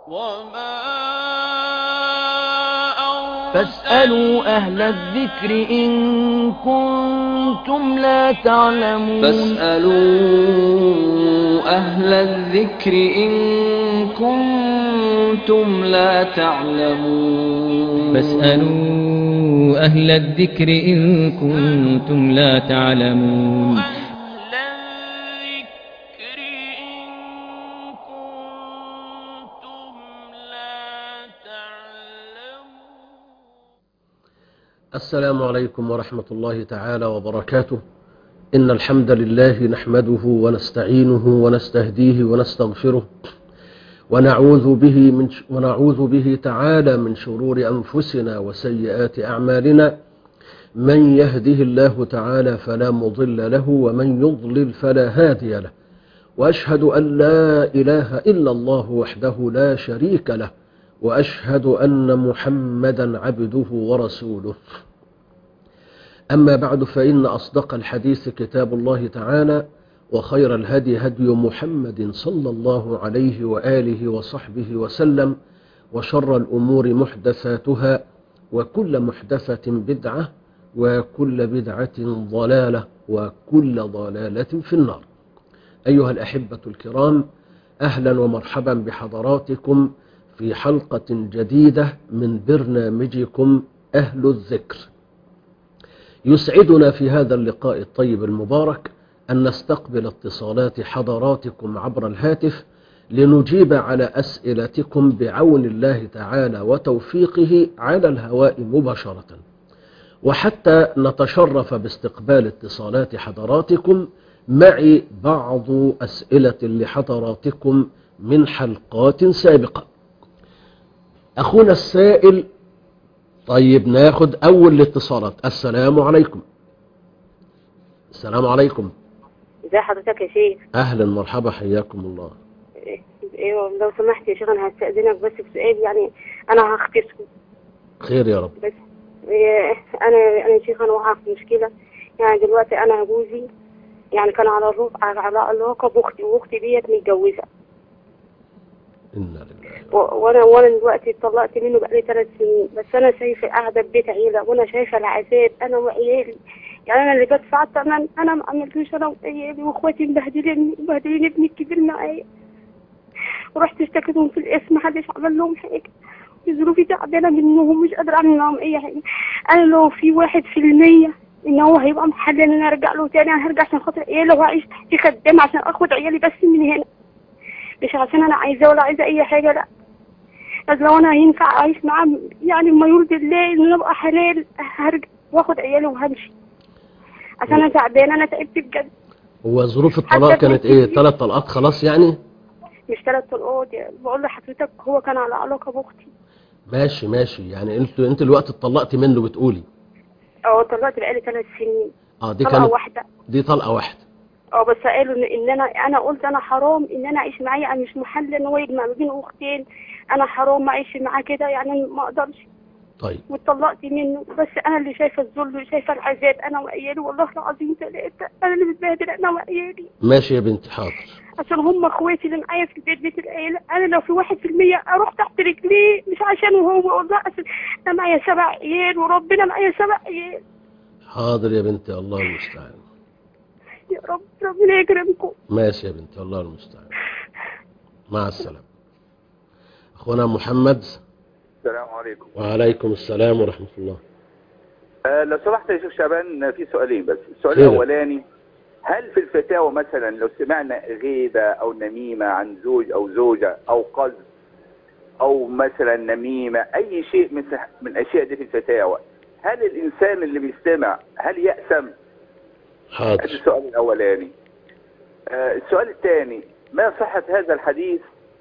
وما فاسألوا أهل الذكر إن كنتم لا تعلمون. فاسألوا أهل الذكر إن كنتم لا تعلمون. فاسألوا أهل الذكر إن كنتم لا تعلمون. أهل الذكر إن كنتم لا تعلمون. السلام عليكم ورحمة الله تعالى وبركاته. إن الحمد لله نحمده ونستعينه ونستهديه ونستغفره ونعوذ به تعالى من شرور أنفسنا وسيئات أعمالنا. من يهده الله تعالى فلا مضل له ومن يضلل فلا هادي له، وأشهد أن لا إله إلا الله وحده لا شريك له، وأشهد أن محمدا عبده ورسوله. أما بعد، فإن أصدق الحديث كتاب الله تعالى، وخير الهدي هدي محمد صلى الله عليه وآله وصحبه وسلم، وشر الأمور محدثاتها، وكل محدثة بدعة، وكل بدعة ضلالة، وكل ضلالة في النار. أيها الأحبة الكرام، أهلا ومرحبا بحضراتكم في حلقة جديدة من برنامجكم أهل الذكر. يسعدنا في هذا اللقاء الطيب المبارك أن نستقبل اتصالات حضراتكم عبر الهاتف لنجيب على أسئلتكم بعون الله تعالى وتوفيقه على الهواء مباشرة. وحتى نتشرف باستقبال اتصالات حضراتكم، معي بعض أسئلة لحضراتكم من حلقات سابقة. أخونا السائل، طيب ناخد أول الاتصالات. السلام عليكم. السلام عليكم. ازي حضرتك يا شيخ؟ أهلا مرحبا، حياكم الله. ايوه لو سمحت يا شيخ، انا هستأذنك بس بسؤال، يعني انا هختصره. خير يا رب. بس انا يا شيخ، انا واقعه في مشكله. يعني دلوقتي انا جوزي يعني كان على علاقه باختي، واختي ديت متجوزه. إنا لله. وانا دلوقتي اتطلقت منه بقالي 3 سنين، بس انا شايفه قاعده في بيت عيله، وانا شايفه العذاب انا وعيالي. يعني انا اللي بدفع الثمن، انا ما عملتوش، انا وعيالي واخواتي مبهدلين ابني الكبير معايا. ورحت اشتكيتهم في الاسم، محدش عمل لهم حاجه. ظروفي تعبانه منهم، مش قادره اعمل لهم اي حاجه. انا لو في 1% ان هو هيبقى محل ان انا ارجع له تاني، انا هرجع عشان خاطر عيالي، وهعيش تحت خدام عشان اخد عيالي بس من هنا، مش عشان انا عايزاه ولا عايزه اي حاجه، لا. بس لو انا هينفع اعيش معاه يعني ما يرضي الله ان ابقى حلال، هرجع واخد عيالي وهمشي، عشان انا تعبانه، انا تعبت بجد. هو ظروف الطلاق كانت ايه؟ 3 طلقات خلاص يعني؟ مش 3 طلقات، بقول لحضرتك هو كان على علاقه باختي. ماشي، يعني انت الوقت اتطلقتي منه بتقولي؟ طلقت بقالي 3 سنين. دي طلقه كانت واحده. دي طلقة واحدة. بس قالوا ان انا قلت انا حرام ان انا اعيش معاه، انا مش محل ان هو يجمع ما بين اختين، انا حرام ما اعيش معاه كده، يعني ما اقدرش. طيب. واتطلقت منه، بس انا اللي شايفه الذل وشايفه العذاب، انا وعيالي والله العظيم 3، انا اللي متبهدل انا وعيالي. ماشي يا بنتي، حاضر. عشان هم اخواتي اللي معايا في البيت، بيت العيله. انا لو في 1% اروح تحت رجليه، مش عشانه هو والله، عشان انا معايا 7 عيال، وربنا معايا 7 عيال. حاضر يا بنتي، الله المستعان. يا رب ربنا يكرمكم. ماشي يا بنتي، الله المستعان. مع السلامة. أخونا محمد. السلام عليكم. وعليكم السلام ورحمة الله. لو سمحت يا شيخ شعبان، في سؤالين بس. السؤال خير. الأولاني، هل في الفتاوى مثلا لو سمعنا غيبة أو نميمة عن زوج أو زوجة أو قذف أو مثلا نميمة، أي شيء من الأشياء دي في الفتاوى، هل الإنسان اللي بيستمع هل يأثم؟ حاضر. هذا السؤال الأولاني. السؤال الثاني، ما صحة هذا الحديث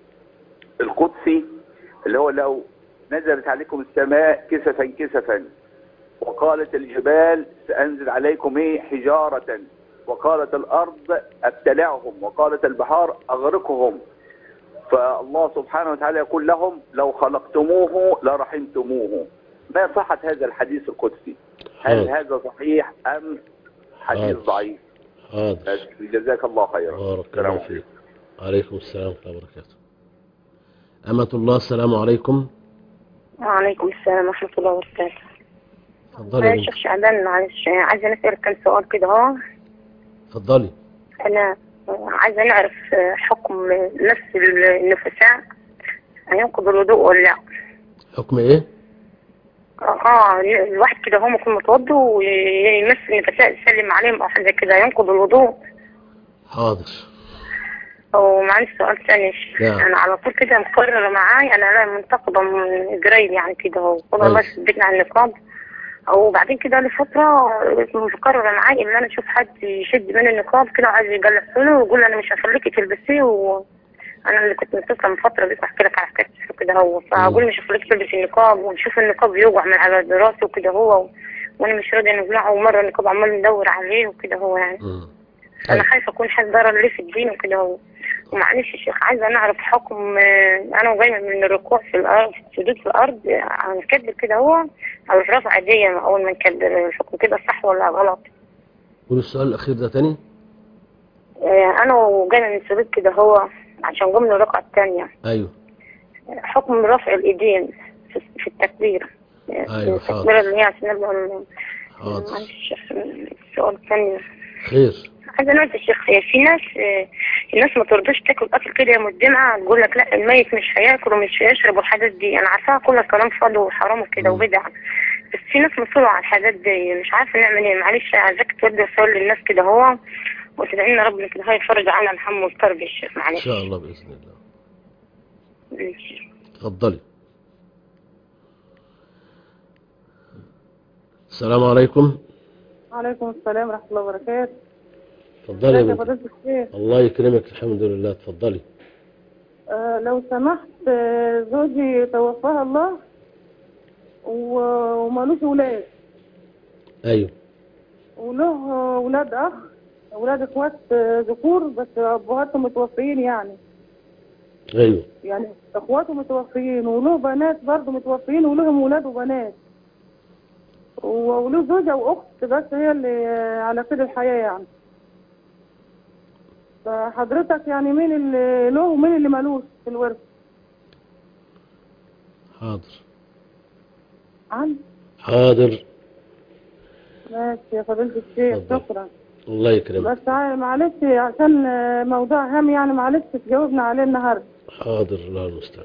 القدسي اللي هو لو نزلت عليكم السماء كسفا كسفا، وقالت الجبال سأنزل عليكم حجارة، وقالت الأرض أبتلعهم، وقالت البحار أغرقهم، فالله سبحانه وتعالى يقول لهم لو خلقتموه لرحمتموه. ما صحة هذا الحديث القدسي؟ هل هذا صحيح أم حديث ضعيف؟ حاضر. جزاك الله خيرا. بارك الله فيك. عليكم السلام ورحمة الله وبركاته. أمة الله، السلام عليكم. وعليكم السلام ورحمة الله وبركاته. اتفضلي يا يا بنتي. شيخ شعبان، معلش عايزة نسأل كم سؤال كده اهو. اتفضلي. أنا عايزة نعرف حكم نفس النفساء هينقض الوضوء ولا لا؟ حكم ايه؟ الواحد كده هو يكون متوضي ويمس النفساء يسلم عليهم أو حاجة كده ينقض الوضوء. حاضر. ومعلش سؤال ثاني يا شيخ. نعم. أنا على طول كده مقررة معاي، أنا لا منتقبة من قريب يعني كده اهو، والله الله كويس. يثبتني على النقاب. وبعدين كده لفترة مقررة معاي إن أنا أشوف حد يشد من النقاب كده وعايز يقلع له ويقول أنا مش هخليكي تلبسيه. وأنا اللي كنت متصلة من فترة دي بحكي لك على حكاية كده هو، فأقول مش هخليكي تلبسي النقاب ونشوف النقاب يوقع من على راسه وكده هو، وأنا مش راضية نقلعه، ومرة النقاب عمال ندور عليه وكده هو يعني. أنا خايفة أكون حد ضرر ليه في الدين وكده هو. ومعلش يا شيخ عايزة نعرف حكم أنا وجاية من الركوع في الأرض، في السجود في الأرض هنكبر كده هو أو الرفع عادية أول ما نكبر، الحكم كده صح ولا غلط؟ قول السؤال الأخير ده تاني. أنا وجاية من السجود كده هو عشان قمنا الركعة الثانية. أيوه. حكم رفع الإيدين في التكبير. أيوه. التكبير اللي هي عشان نبقى. حاضر. معلش السؤال الثاني. خير. عايزة نقول يا شيخ، في الناس ما ترضوش تاكل اكل كده يوم الجمعة، تقول لك لا الميت مش هياكل ومش هيشرب والحاجات دي. انا عارفاها كلها كلام فاضي وحرام وكده وبدع، بس في ناس مصروا على الحاجات دي، مش عارفة نعمل ايه. معلش عايزاك تودي رسالة للناس كده هو، وتدعي لنا ربنا كده يفرج عنا الهم والكرب يا شيخ. معلش إن شاء الله بإذن الله. ماشي. اتفضلي. السلام عليكم. وعليكم السلام ورحمة الله وبركاته. اتفضلي يا ازيك يا بنتي. فضيلة الشيخ؟ الله يكرمك، الحمد لله. اتفضلي. لو سمحت، زوجي توفاه الله ومالوش ولاد. أيوه. وله ولاد أخ، ولاد إخوات ذكور بس أبواتهم متوفيين يعني. أيوه. يعني إخواته متوفيين، وله بنات برضه متوفيين ولهم ولاد وبنات. وله زوجة وأخت بس هي اللي على قيد الحياة يعني. فحضرتك يعني مين اللي له ومين اللي مالوش في الورث؟ حاضر. عن حاضر. ماشي يا فضيلة الشيخ، اتفضل. شكرا. الله يكرمك. بس معلش عشان موضوع هام يعني، معلش تجاوبنا عليه النهارده. حاضر، الله المستعان.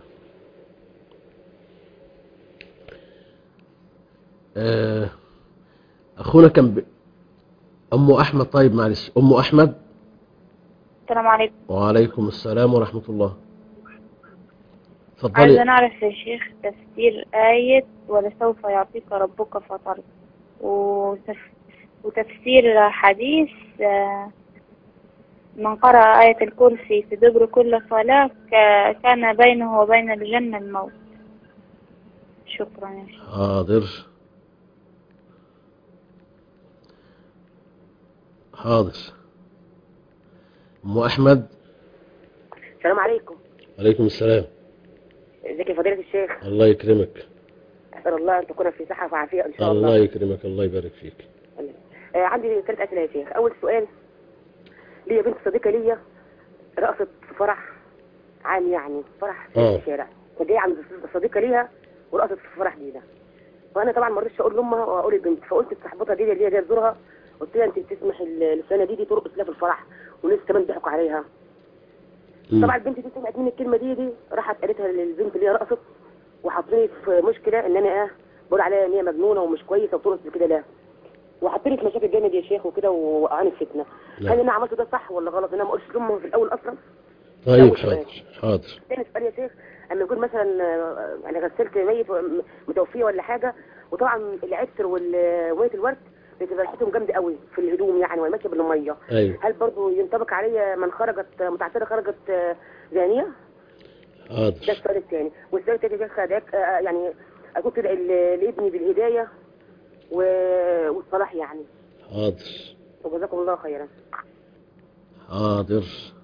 أخونا كان أم أحمد. طيب معلش، أم أحمد. السلام عليكم. وعليكم السلام ورحمة الله. اتفضلي. عايزة نعرف يا شيخ تفسير آية ولسوف يعطيك ربك فترضى، وتفسير حديث من قرأ آية الكرسي في دبر كل صلاة كان بينه وبين الجنة الموت. شكرا يا شيخ. حاضر. حاضر. أم أحمد. السلام عليكم. عليكم السلام. ازيك يا فضيلة الشيخ؟ الله يكرمك. أسأل الله أن تكون في صحة وعافية إن شاء الله. الله يكرمك، الله يبارك فيك. عندي 3 أسئلة يا شيخ. أول سؤال، ليا بنت صديقة ليا رقصت في فرح عام يعني، فرح في الشارع، فجاية عند صديقة ليها ورقصت في فرح دي ده. وأنا طبعا ما رضيتش أقول لأمها وأقول البنت، فقلت لصاحبتها دي اللي هي جاية تزورها، قلت لها أنت بتسمح السنة دي ترقص لها في الفرح وناس كمان ضحكوا عليها. طبعا البنت دي سمعت مني الكلمة دي راحت قالتها للبنت اللي هي رقصت، وحطني في مشكلة إن أنا بقول عليها إن هي مجنونة ومش كويسة وترقص كده. لا، وحطني في مشاكل جامد يا شيخ وكده ووقعني في فتنة. هل أنا عملت ده صح ولا غلط؟ أنا ما قلتش لأمها في الأول أصلا. طيب حاضر. حاضر. تاني سؤال يا شيخ، أما يقول مثلا أنا غسلت ميت متوفية ولا حاجة، وطبعا العطر ومية الورد بتبقى ريحتهم جامدة قوي في الهدوم يعني وماشية بالمية. أيوه. هل برضو ينطبق عليا من خرجت متعثرة خرجت زانية؟ حاضر. ده السؤال الثاني. والسؤال الثاني يا شيخ يعني أكون تدعي لابني بالهداية والصلاح يعني. حاضر. وجزاكم الله خيرا. حاضر.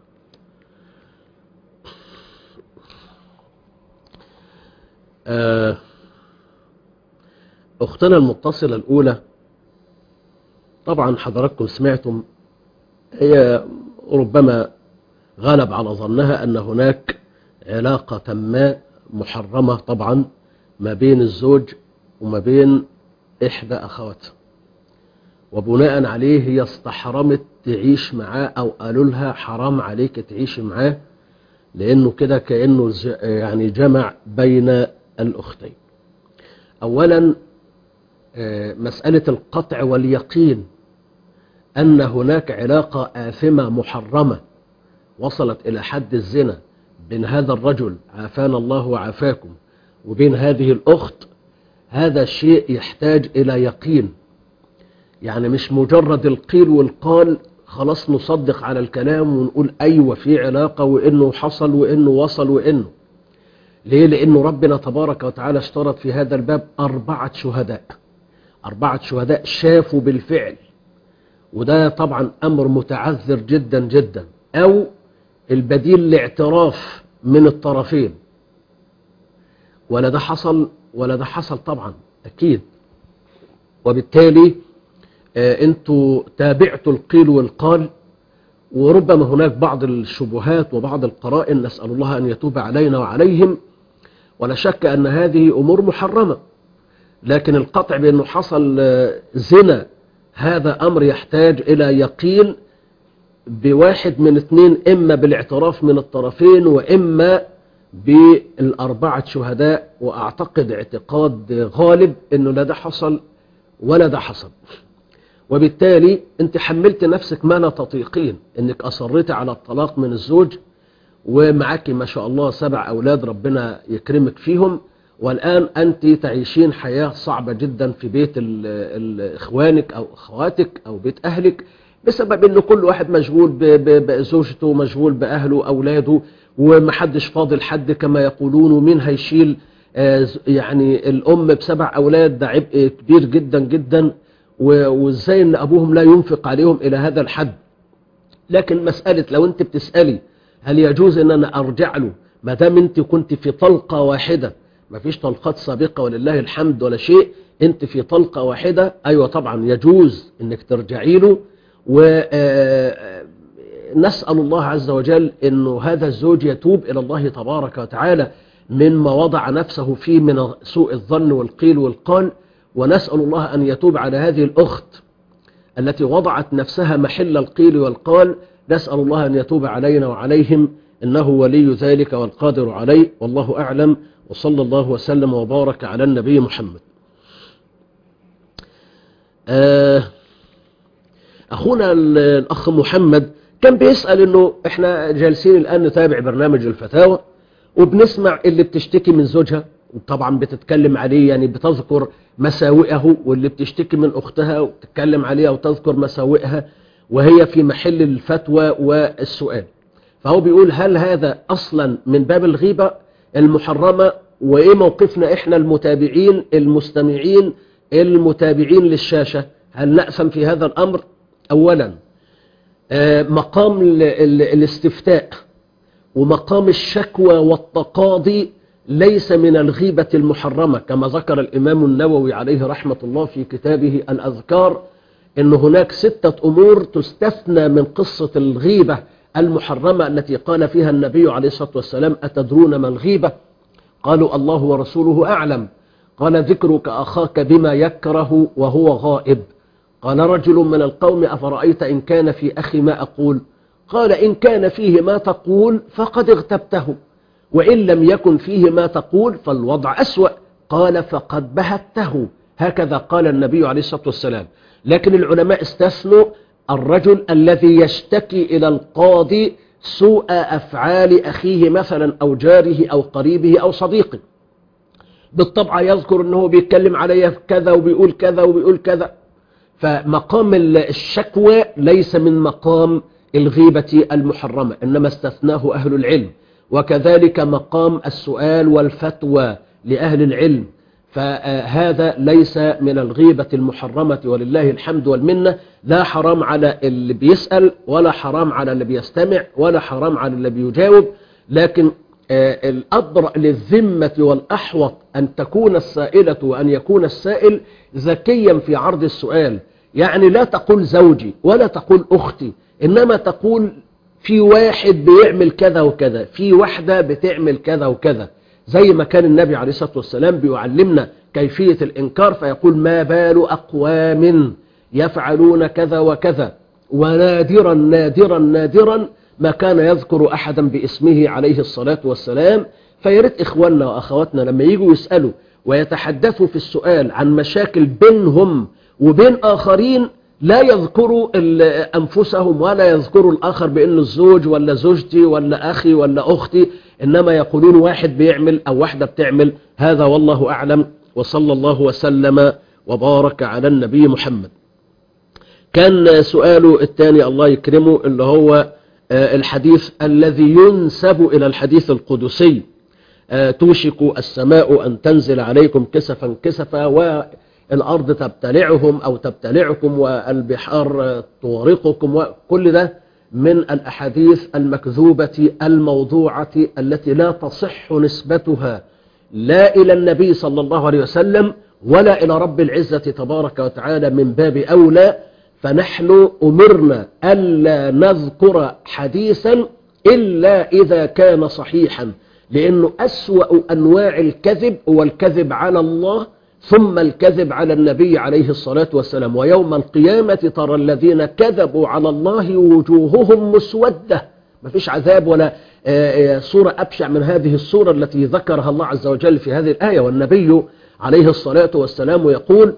أختنا المتصلة الأولى، طبعا حضراتكم سمعتم، هي ربما غلب على ظنها أن هناك علاقة ما محرمة طبعا ما بين الزوج وما بين إحدى أخواتها، وبناء عليه هي استحرمت تعيش معاه أو قالوا لها حرام عليك تعيش معاه، لأنه كده كأنه يعني جمع بين الأختين. أولا مسألة القطع واليقين أن هناك علاقة آثمة محرمة وصلت إلى حد الزنا بين هذا الرجل عافانا الله وعافاكم وبين هذه الأخت، هذا شيء يحتاج إلى يقين. يعني مش مجرد القيل والقال خلاص نصدق على الكلام ونقول أيوة في علاقة وإنه حصل وإنه وصل وإنه. ليه؟ لأنه ربنا تبارك وتعالى اشترط في هذا الباب 4 شهداء، 4 شهداء شافوا بالفعل، وده طبعا أمر متعذر جدا جدا، أو البديل الاعتراف من الطرفين. ولا ده حصل ولا ده حصل طبعا أكيد. وبالتالي انتوا تابعتوا القيل والقال، وربما هناك بعض الشبهات وبعض القرائن، نسأل الله أن يتوب علينا وعليهم. ولا شك أن هذه أمور محرمة، لكن القطع بأنه حصل زنا هذا أمر يحتاج إلى يقين بواحد من 2، إما بالاعتراف من الطرفين وإما بال4 شهداء. وأعتقد اعتقاد غالب أنه لا ده حصل ولا ده حصل. وبالتالي أنت حملت نفسك ما لا تطيقين، أنك أصرت على الطلاق من الزوج، ومعك ما شاء الله 7 أولاد ربنا يكرمك فيهم، والآن أنت تعيشين حياة صعبة جدا في بيت إخوانك أو أخواتك أو بيت أهلك، بسبب أن كل واحد مشغول بزوجته، مشغول بأهله أولاده، ومحدش فاضل حد كما يقولون. ومين هيشيل يعني الأم ب7 أولاد؟ ده عبء كبير جدا جدا، وإزاي أن أبوهم لا ينفق عليهم إلى هذا الحد. لكن مسألة لو أنت بتسألي هل يجوز أن أنا أرجع له ما دام أنت كنت في طلقة واحدة، ما فيش طلقات سابقة ولله الحمد ولا شيء، أنت في طلقة واحدة، أيوة طبعا يجوز أنك ترجعي له. ونسأل الله عز وجل أنه هذا الزوج يتوب إلى الله تبارك وتعالى مما وضع نفسه فيه من سوء الظن والقيل والقال، ونسأل الله أن يتوب على هذه الأخت التي وضعت نفسها محل القيل والقال. نسأل الله أن يتوب علينا وعليهم، إنه ولي ذلك والقادر عليه، والله أعلم. وصلى الله وسلم وبارك على النبي محمد. أخونا الأخ محمد كان بيسأل إنه إحنا جالسين الآن نتابع برنامج الفتاوى، وبنسمع اللي بتشتكي من زوجها طبعا بتتكلم عليه، يعني بتذكر مساوئه، واللي بتشتكي من أختها وتتكلم عليها وتذكر مساوئها، وهي في محل الفتوى والسؤال. فهو بيقول هل هذا أصلا من باب الغيبة المحرمة؟ وإيه موقفنا إحنا المتابعين المستمعين المتابعين للشاشة؟ هل نأثم في هذا الأمر؟ أولا مقام الاستفتاء ومقام الشكوى والتقاضي ليس من الغيبة المحرمة، كما ذكر الإمام النووي عليه رحمة الله في كتابه الأذكار، إن هناك 6 أمور تستثنى من قصة الغيبة المحرمة التي قال فيها النبي عليه الصلاة والسلام أتدرون ما الغيبة؟ قالوا الله ورسوله أعلم. قال ذكرك أخاك بما يكره وهو غائب. قال رجل من القوم أفرأيت إن كان في أخي ما أقول؟ قال إن كان فيه ما تقول فقد اغتبته، وإن لم يكن فيه ما تقول فالوضع أسوأ. قال فقد بهته. هكذا قال النبي عليه الصلاة والسلام. لكن العلماء استثنوا الرجل الذي يشتكي إلى القاضي سوء أفعال أخيه مثلا أو جاره أو قريبه أو صديقه، بالطبع يذكر أنه بيتكلم عليه كذا وبيقول كذا وبيقول كذا. فمقام الشكوى ليس من مقام الغيبة المحرمة، إنما استثناه أهل العلم. وكذلك مقام السؤال والفتوى لأهل العلم، فهذا ليس من الغيبة المحرمة ولله الحمد والمنة. لا حرام على اللي بيسأل، ولا حرام على اللي بيستمع، ولا حرام على اللي بيجاوب. لكن الأبرأ للذمة والأحوط أن تكون السائلة وأن يكون السائل ذكيا في عرض السؤال. يعني لا تقول زوجي ولا تقول أختي، إنما تقول في واحد بيعمل كذا وكذا، في واحدة بتعمل كذا وكذا، زي ما كان النبي عليه الصلاة والسلام بيعلمنا كيفية الإنكار فيقول ما بال أقوام يفعلون كذا وكذا، ونادرا نادرا نادرا ما كان يذكر أحدا باسمه عليه الصلاة والسلام. فياريت إخواننا وأخواتنا لما يجوا يسألوا ويتحدثوا في السؤال عن مشاكل بينهم وبين آخرين لا يذكروا أنفسهم ولا يذكروا الآخر بأنه الزوج ولا زوجتي ولا أخي ولا أختي، إنما يقولون واحد بيعمل أو واحدة بتعمل. هذا والله أعلم، وصلى الله وسلم وبارك على النبي محمد. كان سؤاله الثاني الله يكرمه اللي هو الحديث الذي ينسب إلى الحديث القدسي توشك السماء أن تنزل عليكم كسفا كسفا والأرض تبتلعهم أو تبتلعكم والبحار تغرقكم، وكل ده من الأحاديث المكذوبة الموضوعة التي لا تصح نسبتها لا إلى النبي صلى الله عليه وسلم ولا إلى رب العزة تبارك وتعالى من باب أولى. فنحن أمرنا ألا نذكر حديثا إلا إذا كان صحيحا، لأنه أسوأ أنواع الكذب هو الكذب على الله ثم الكذب على النبي عليه الصلاة والسلام. ويوم القيامة ترى الذين كذبوا على الله وجوههم مسودة، ما فيش عذاب ولا صورة أبشع من هذه الصورة التي ذكرها الله عز وجل في هذه الآية. والنبي عليه الصلاة والسلام يقول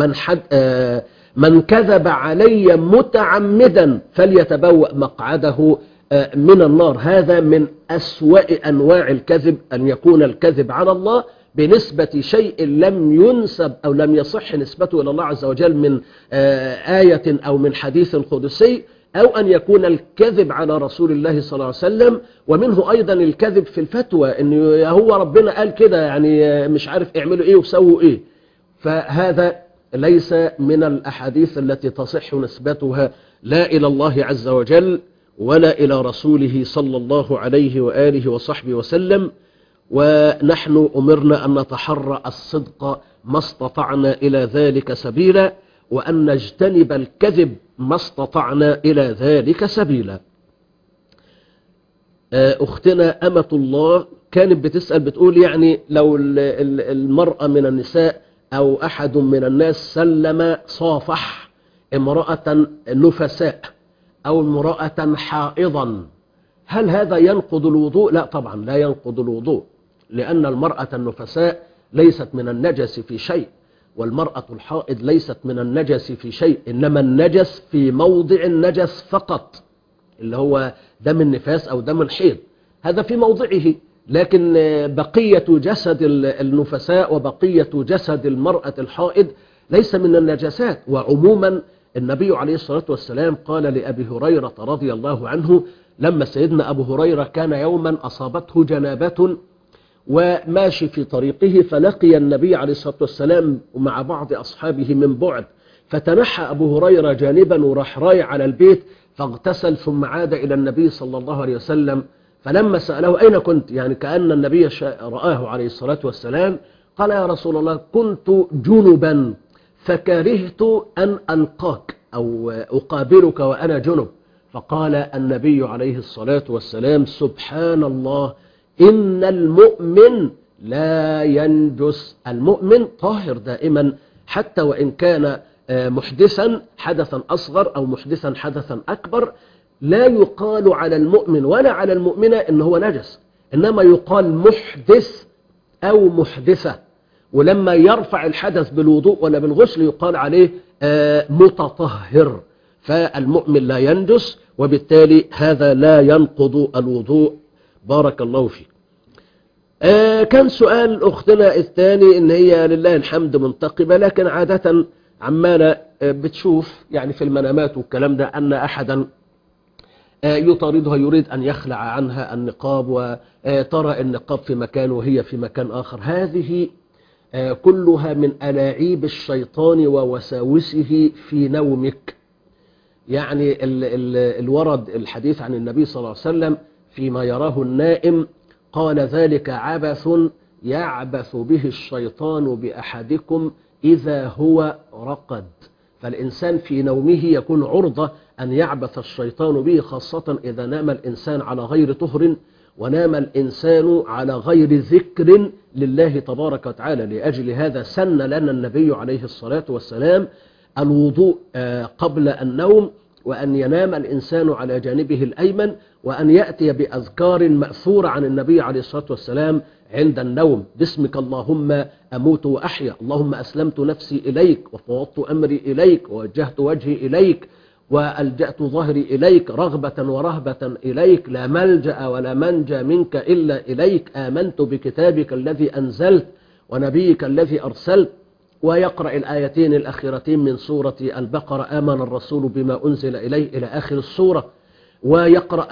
من كذب علي متعمدا فليتبوأ مقعده من النار. هذا من أسوأ أنواع الكذب، أن يكون الكذب على الله بنسبة شيء لم ينسب أو لم يصح نسبته إلى الله عز وجل من آية أو من حديث قدسي، أو أن يكون الكذب على رسول الله صلى الله عليه وسلم. ومنه أيضا الكذب في الفتوى، إن هو ربنا قال كده يعني مش عارف اعملوا إيه وسووا إيه. فهذا ليس من الأحاديث التي تصح نسبتها لا إلى الله عز وجل ولا إلى رسوله صلى الله عليه وآله وصحبه وسلم. ونحن أمرنا أن نتحرى الصدق ما استطعنا إلى ذلك سبيلا، وأن نجتنب الكذب ما استطعنا إلى ذلك سبيلا. أختنا أمة الله كانت بتسأل بتقول يعني لو المرأة من النساء أو أحد من الناس سلم صافح امرأة نفساء أو امرأة حائضا، هل هذا ينقض الوضوء؟ لا طبعا لا ينقض الوضوء، لأن المرأة النفساء ليست من النجس في شيء، والمرأة الحائض ليست من النجس في شيء، إنما النجس في موضع النجس فقط اللي هو دم النفاس أو دم الحيض، هذا في موضعه. لكن بقية جسد النفساء وبقية جسد المرأة الحائض ليس من النجاسات. وعموما النبي عليه الصلاة والسلام قال لأبي هريرة رضي الله عنه لما سيدنا أبو هريرة كان يوما أصابته جنابة وماشي في طريقه فلقي النبي عليه الصلاة والسلام مع بعض أصحابه من بعد، فتنحى أبو هريرة جانبا وراح رايح على البيت فاغتسل ثم عاد إلى النبي صلى الله عليه وسلم. فلما سأله أين كنت، يعني كأن النبي رآه عليه الصلاة والسلام، قال يا رسول الله كنت جنبا فكرهت أن ألقاك أو أقابلك وأنا جنب. فقال النبي عليه الصلاة والسلام سبحان الله إن المؤمن لا ينجس، المؤمن طاهر دائما حتى وإن كان محدثا حدثا أصغر أو محدثا حدثا أكبر، لا يقال على المؤمن ولا على المؤمنة إن هو نجس، إنما يقال محدث أو محدثة. ولما يرفع الحدث بالوضوء ولا بالغسل يقال عليه متطهر. فالمؤمن لا ينجس، وبالتالي هذا لا ينقض الوضوء. بارك الله فيك. كان سؤال أختنا الثاني إن هي لله الحمد منتقبة، لكن عادة عمالة بتشوف يعني في المنامات والكلام ده أن أحدا يطاردها يريد أن يخلع عنها النقاب وترى النقاب في مكان وهي في مكان آخر. هذه كلها من ألاعيب الشيطان ووساوسه في نومك. يعني الورد الحديث عن النبي صلى الله عليه وسلم فيما يراه النائم قال ذلك عبث يعبث به الشيطان بأحدكم إذا هو رقد. فالإنسان في نومه يكون عرضة أن يعبث الشيطان به، خاصة إذا نام الإنسان على غير طهر ونام الإنسان على غير ذكر لله تبارك وتعالى. لأجل هذا سن لنا النبي عليه الصلاة والسلام الوضوء قبل النوم، وأن ينام الإنسان على جانبه الأيمن، وأن يأتي بأذكار مأثورة عن النبي عليه الصلاة والسلام عند النوم: باسمك اللهم أموت وأحيا، اللهم أسلمت نفسي إليك وفوضت أمري إليك ووجهت وجهي إليك وألجأت ظهري إليك رغبة ورهبة إليك، لا ملجأ ولا منجى منك إلا إليك، آمنت بكتابك الذي أنزلت ونبيك الذي أرسلت. ويقرأ الآيتين الأخيرتين من سورة البقرة: آمن الرسول بما أنزل إليه إلى آخر السورة. ويقرأ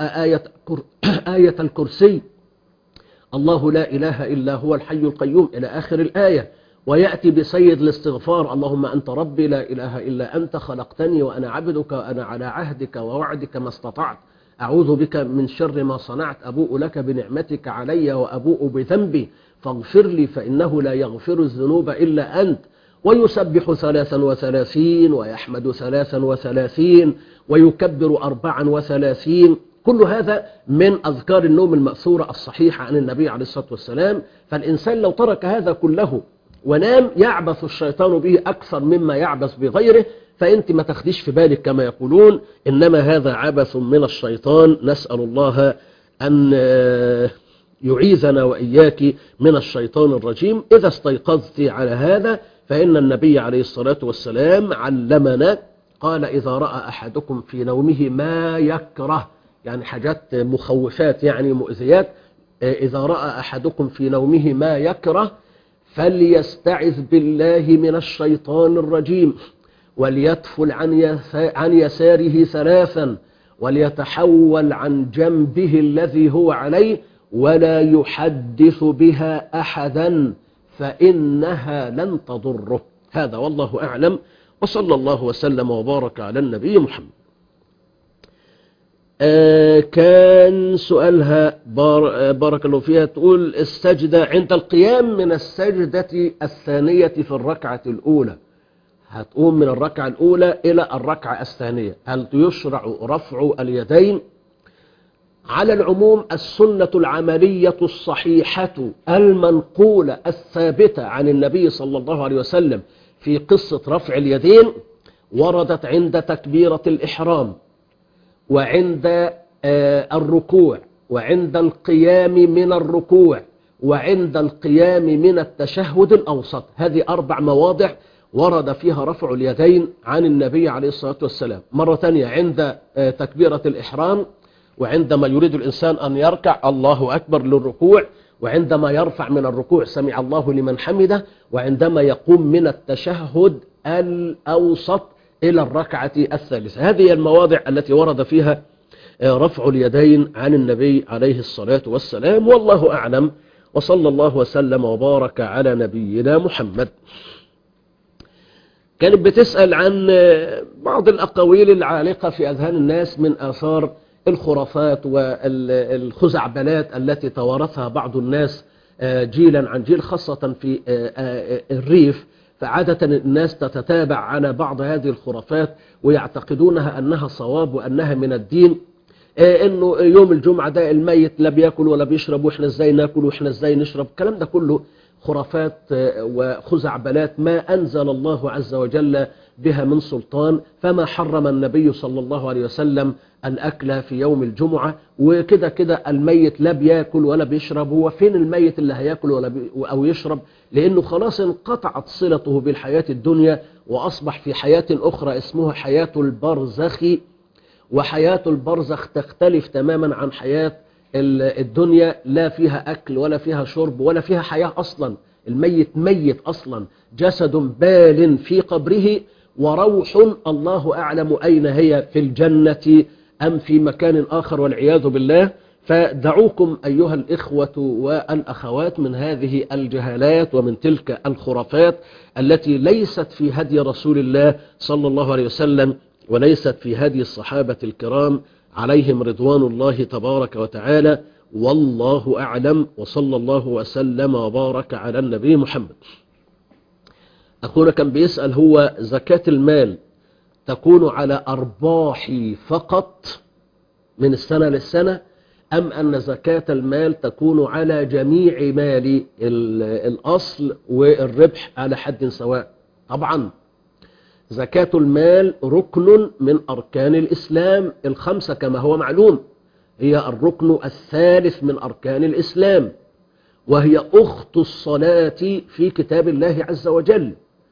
آية الكرسي: الله لا إله إلا هو الحي القيوم إلى آخر الآية. ويأتي بسيد الاستغفار: اللهم أنت ربي لا إله إلا أنت خلقتني وأنا عبدك وأنا على عهدك ووعدك ما استطعت، أعوذ بك من شر ما صنعت، أبوء لك بنعمتك علي وأبوء بذنبي فاغفر لي فإنه لا يغفر الذنوب إلا أنت. ويسبح 33 ويحمد 33 ويكبر 34. كل هذا من أذكار النوم المأثورة الصحيحة عن النبي عليه الصلاة والسلام. فالإنسان لو ترك هذا كله ونام يعبث الشيطان به أكثر مما يعبث بغيره، فأنت ما تخديش في بالك كما يقولون، إنما هذا عبث من الشيطان. نسأل الله أن يعيذنا وإياك من الشيطان الرجيم. إذا استيقظت على هذا فإن النبي عليه الصلاة والسلام علمنا، قال: إذا رأى أحدكم في نومه ما يكره، يعني حاجات مخوفات يعني مؤذيات، إذا رأى أحدكم في نومه ما يكره فليستعذ بالله من الشيطان الرجيم وليتفل عن يساره 3 وليتحول عن جنبه الذي هو عليه ولا يحدث بها أحدا فإنها لن تضره. هذا والله أعلم، وصلى الله وسلم وبارك على النبي محمد. كان سؤالها بارك الله فيها، تقول: السجدة عند القيام من السجدة الثانية في الركعة الأولى، هتقوم من الركعة الأولى إلى الركعة الثانية، هل يشرع رفع اليدين؟ على العموم السنة العملية الصحيحة المنقولة الثابتة عن النبي صلى الله عليه وسلم في قصة رفع اليدين وردت عند تكبيرة الإحرام وعند الركوع وعند القيام من الركوع وعند القيام من التشهد الأوسط. هذه 4 مواضع ورد فيها رفع اليدين عن النبي عليه الصلاة والسلام. مرة ثانية عند تكبيرة الإحرام، وعندما يريد الإنسان أن يركع الله أكبر للركوع، وعندما يرفع من الركوع سمع الله لمن حمده، وعندما يقوم من التشهد الأوسط إلى الركعة الثالثة. هذه المواضع التي ورد فيها رفع اليدين عن النبي عليه الصلاة والسلام، والله أعلم، وصلى الله وسلم وبارك على نبينا محمد. كانت بتسأل عن بعض الأقاويل العالقة في أذهان الناس من آثار الخرافات والخزعبلات التي توارثها بعض الناس جيلا عن جيل، خاصة في الريف. فعادة الناس تتتابع على بعض هذه الخرافات ويعتقدونها أنها صواب وأنها من الدين، إنه يوم الجمعة ده الميت لا بيأكل ولا بيشرب، وإحنا إزاي نأكل وإحنا إزاي نشرب. الكلام ده كله خرافات وخزعبلات ما أنزل الله عز وجل بها من سلطان. فما حرم النبي صلى الله عليه وسلم الأكل في يوم الجمعة، وكده كده الميت لا بيأكل ولا بيشرب. هو فين الميت اللي هيأكل أو يشرب؟ لأنه خلاص انقطعت صلته بالحياة الدنيا وأصبح في حياة أخرى اسمها حياة البرزخ. وحياة البرزخ تختلف تماما عن حياة الدنيا، لا فيها أكل ولا فيها شرب ولا فيها حياة أصلا. الميت ميت أصلا، جسد بال في قبره، وروح الله أعلم أين هي، في الجنة أم في مكان آخر والعياذ بالله. فدعوكم أيها الإخوة والأخوات من هذه الجهالات ومن تلك الخرافات التي ليست في هدي رسول الله صلى الله عليه وسلم وليست في هدي الصحابة الكرام عليهم رضوان الله تبارك وتعالى. والله أعلم، وصلى الله وسلم وبارك على النبي محمد. أخونا كان بيسأل، هو زكاة المال تكون على أرباحي فقط من السنة للسنة، أم أن زكاة المال تكون على جميع مالي الأصل والربح على حد سواء؟ طبعا زكاة المال ركن من أركان الإسلام الخمسة كما هو معلوم، هي الركن الثالث من أركان الإسلام، وهي أخت الصلاة في كتاب الله عز وجل.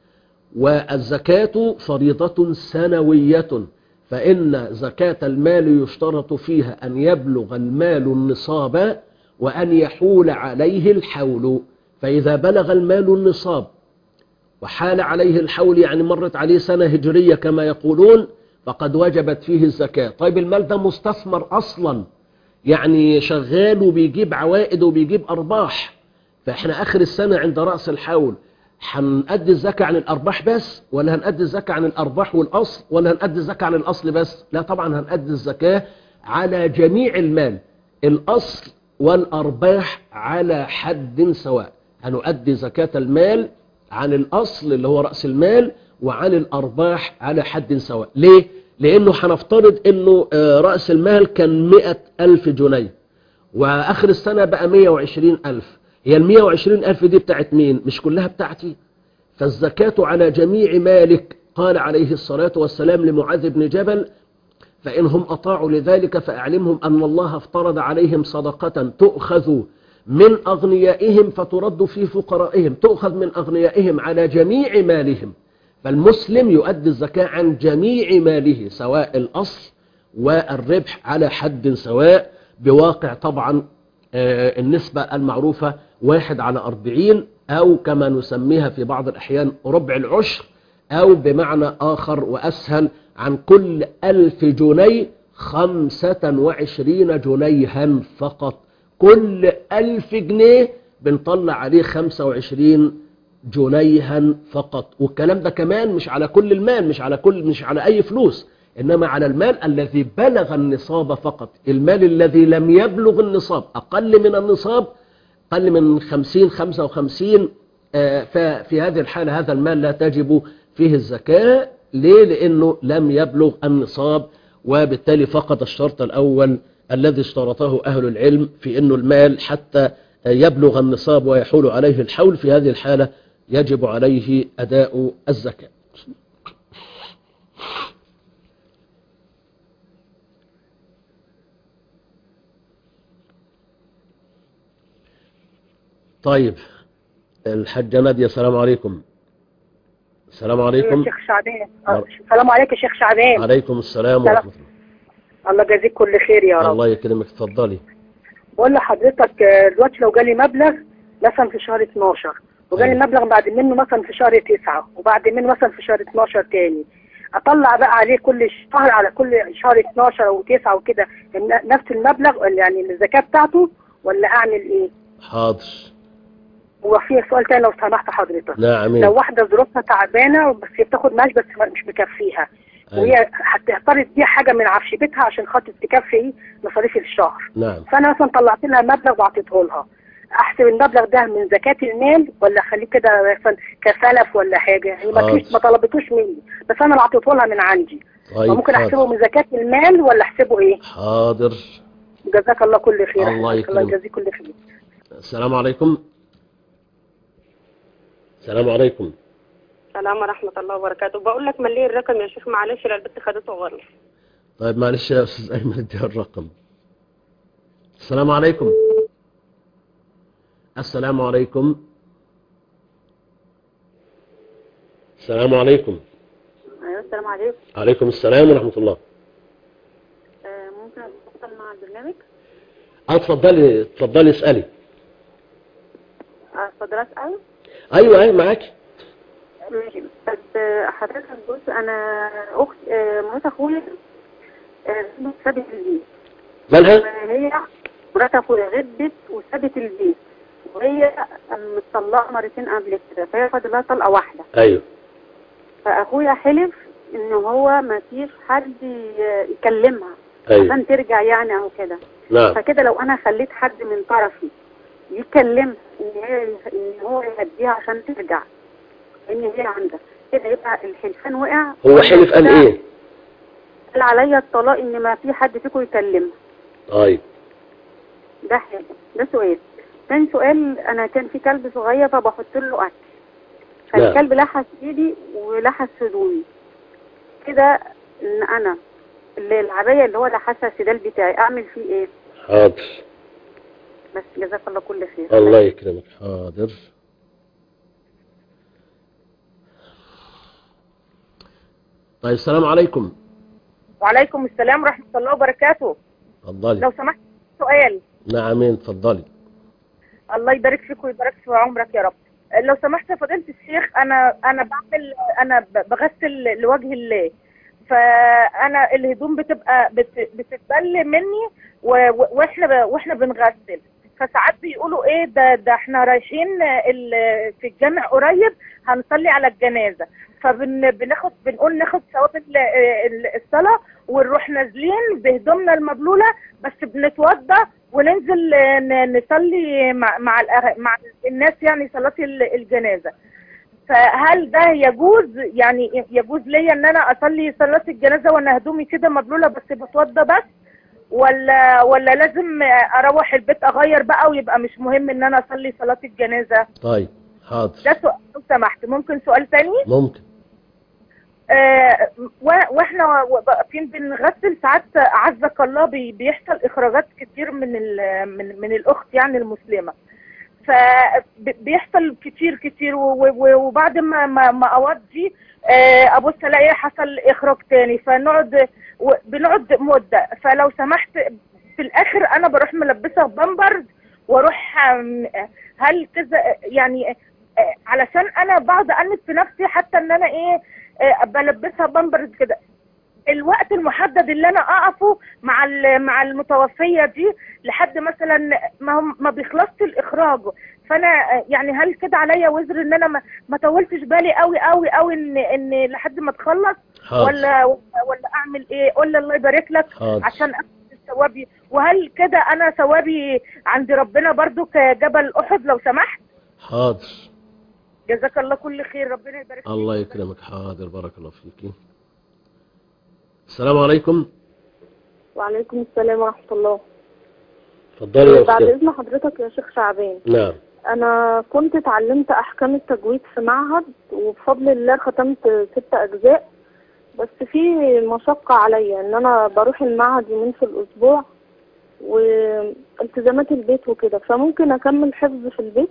والزكاة فريضة سنوية، فإن زكاة المال يشترط فيها أن يبلغ المال النصاب وأن يحول عليه الحول. فإذا بلغ المال النصاب وحال عليه الحول، يعني مرت عليه سنة هجرية كما يقولون، فقد وجبت فيه الزكاة. طيب المال ده مستثمر أصلا، يعني شغال وبيجيب عوائد وبيجيب أرباح، فإحنا آخر السنة عند رأس الحول هنأدي الزكاة عن الأرباح بس، ولا هنأدي الزكاة عن الأرباح والأصل، ولا هنأدي الزكاة عن الأصل بس؟ لا طبعا هنأدي الزكاة على جميع المال، الأصل والأرباح على حد سواء. هنؤدي زكاة المال عن الأصل اللي هو رأس المال وعن الأرباح على حد سواء. ليه؟ لأنه هنفترض أنه رأس المال كان 100,000 جنيه وآخر السنة بقى 120,000. هي 120,000 دي بتاعت مين؟ مش كلها بتاعتي. فالزكاة على جميع مالك. قال عليه الصلاة والسلام لمعاذ بن جبل: فإنهم أطاعوا لذلك فأعلمهم أن الله افترض عليهم صدقة تؤخذ من أغنيائهم فترد في فقرائهم، تؤخذ من أغنيائهم على جميع مالهم. فالمسلم يؤدي الزكاة عن جميع ماله، سواء الأصل والربح على حد سواء، بواقع طبعا النسبة المعروفة 1/40، أو كما نسميها في بعض الأحيان ربع العشر، أو بمعنى آخر وأسهل، عن كل 1000 جنيه 25 جنيها فقط. كل 1000 جنيه بنطلع عليه 25 جنيها فقط. والكلام ده كمان مش على كل المال، مش على أي فلوس، إنما على المال الذي بلغ النصاب فقط. المال الذي لم يبلغ النصاب، أقل من النصاب، أقل من 50-55، ففي هذه الحالة هذا المال لا تجب فيه الزكاة. ليه؟ لأنه لم يبلغ النصاب، وبالتالي فقد الشرط الأول الذي اشترطه أهل العلم في أنه المال حتى يبلغ النصاب ويحول عليه الحول، في هذه الحالة يجب عليه أداء الزكاة. طيب الحاجة نادية، السلام عليكم. السلام عليكم. يا شيخ شعبان. السلام عليكم يا شيخ شعبان. عليكم السلام ورحمة الله. الله يجازيك كل خير يا رب. الله يكرمك، اتفضلي. بقول لحضرتك دلوقتي لو جالي مبلغ مثلا في شهر 12 وجالي مبلغ بعد منه مثلا في شهر 9 وبعد منه مثلا في شهر 12 تاني، اطلع بقى عليه كل شهر على كل شهر 12 و9 وكده نفس المبلغ يعني الزكاة بتاعته، ولا اعمل ايه؟ حاضر. وفي سؤال تاني لو سمحت حضرتك. نعم. لو واحدة ظروفها تعبانة بس هي بتاخد معاش بس مش مكفيها، وهي هتضطر تبيع حاجة من عفش بيتها عشان خاطر تكفي مصاريف الشهر. نعم. فأنا مثلا طلعت لها مبلغ وعطيته لها، أحسب المبلغ ده من زكاة المال ولا أخليه كده مثلا كسلف ولا حاجة؟ هي ما طلبتوش مني بس أنا اللي عطيته لها من عندي. طيب ممكن أحسبه من زكاة المال ولا أحسبه إيه؟ حاضر. جزاك الله كل خير. الله يكرمك. الله يجازيك كل خير. السلام عليكم. السلام عليكم. السلام ورحمة الله وبركاته. بقول لك مليه الرقم يا شيخ معلش، لا البت خدته غلط. طيب معلش يا أستاذ أيمن، اديها الرقم. السلام عليكم. السلام عليكم. السلام عليكم. ايوه السلام عليكم. عليكم السلام ورحمة الله. ممكن اتواصل مع البرنامج؟ اتفضلي اسألي. اتفضل اسأل. ايوه معاكي. ماشي. بس حضرتك بص، انا اخت مرات اخويا سابت البيت. مالها؟ هي مرات اخويا غدت وسابت البيت، وهي متطلقه مرتين قبل كده، فهي فاضل لها طلقه واحده. ايوه. فاخويا حلف ان هو ما فيش حد يكلمها عشان ترجع يعني او كده. نعم. فكده لو انا خليت حد من طرفي يكلمها ان هو يهديها عشان ترجع، ان هي عندها، كده يبقى الحلفان وقع. هو حلف قال ايه؟ قال عليا الطلاق ان ما في حد فيكم يكلمها. طيب ده حاجه، ده سؤال. تاني سؤال، انا كان في كلب صغير فبحط له اكل، فالكلب لحس ايدي ولحس هدومي كده، ان انا العبايه اللي هو لحسها السدال بتاعي اعمل فيه ايه؟ حاضر. بس جزاك الله كل خير. الله يكرمك. حاضر. طيب السلام عليكم. وعليكم السلام ورحمة الله وبركاته. اتفضلي. لو سمحت سؤال. نعم اتفضلي. الله يبارك فيك ويبارك في عمرك يا رب. لو سمحت يا فضيلة الشيخ، انا بغسل لوجه الله، فانا الهدوم بتتبل مني واحنا بنغسل، فساعات بيقولوا ايه ده احنا رايحين في الجامع قريب هنصلي على الجنازة، بنقول ناخد ثواب الصلاة ونروح نازلين بهدومنا المبلولة، بس بنتوضى وننزل نصلي مع الناس يعني صلاة الجنازة. فهل ده يجوز؟ يعني يجوز ليا ان انا اصلي صلاة الجنازة وانا هدومي كده مبلولة بس بتوضى بس، ولا لازم اروح البيت اغير بقى ويبقى مش مهم ان انا اصلي صلاة الجنازة؟ طيب حاضر. ده سؤال لو سمحت. ممكن سؤال تاني؟ ممكن. واحنا واقفين بنغسل ساعات عزك الله بيحصل اخراجات كتير من الاخت يعني المسلمة، فبيحصل كتير وبعد ما اودي ابص الاقي حصل اخراج تاني، بنقعد مدة. فلو سمحت في الاخر انا بروح ملبسها بامبرز واروح، هل كذا يعني علشان انا بقعد انف في نفسي حتى ان انا بلبسها بامبرز كده، الوقت المحدد اللي انا اقفه مع المتوفية دي لحد مثلا ما بيخلصش الاخراج، فانا يعني هل كده عليا وزر ان انا ما طولتش بالي قوي ان لحد ما تخلص؟ ولا اعمل ايه؟ قول الله يبارك لك. عشان اخد ثوابي. وهل كده انا ثوابي عند ربنا برضو كجبل احد لو سمحت؟ حاضر. جزاك الله كل خير، ربنا يبارك فيك. الله يكرمك. حاضر. بارك الله فيكي. السلام عليكم. وعليكم السلام ورحمة الله. اتفضلي يا بعد أستاذ. إذن حضرتك يا شيخ شعبان. نعم. أنا كنت اتعلمت أحكام التجويد في معهد، وبفضل الله ختمت 6 أجزاء، بس في مشقة عليا إن أنا بروح المعهد يومين في الأسبوع والتزامات البيت وكده، فممكن أكمل حفظ في البيت؟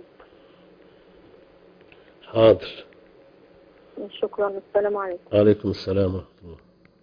حاضر. شكرا. السلام عليكم. وعليكم السلام ورحمة الله.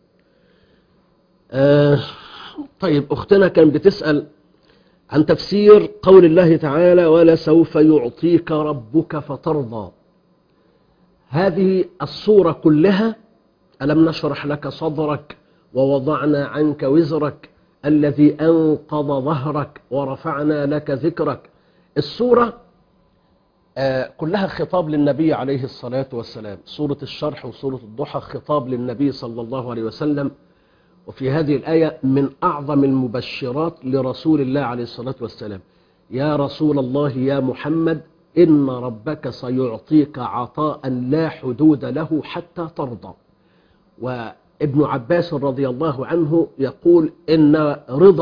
طيب أختنا كان بتسأل عن تفسير قول الله تعالى ولسوف يعطيك ربك فترضى. هذه الصورة كلها ألم نشرح لك صدرك ووضعنا عنك وزرك الذي أنقض ظهرك ورفعنا لك ذكرك. الصورة كلها خطاب للنبي عليه الصلاة والسلام. سورة الشرح وسورة الضحى خطاب للنبي صلى الله عليه وسلم، وفي هذه الآية من أعظم المبشرات لرسول الله عليه الصلاة والسلام: يا رسول الله يا محمد إن ربك سيعطيك عطاء لا حدود له حتى ترضى. وابن عباس رضي الله عنه يقول إن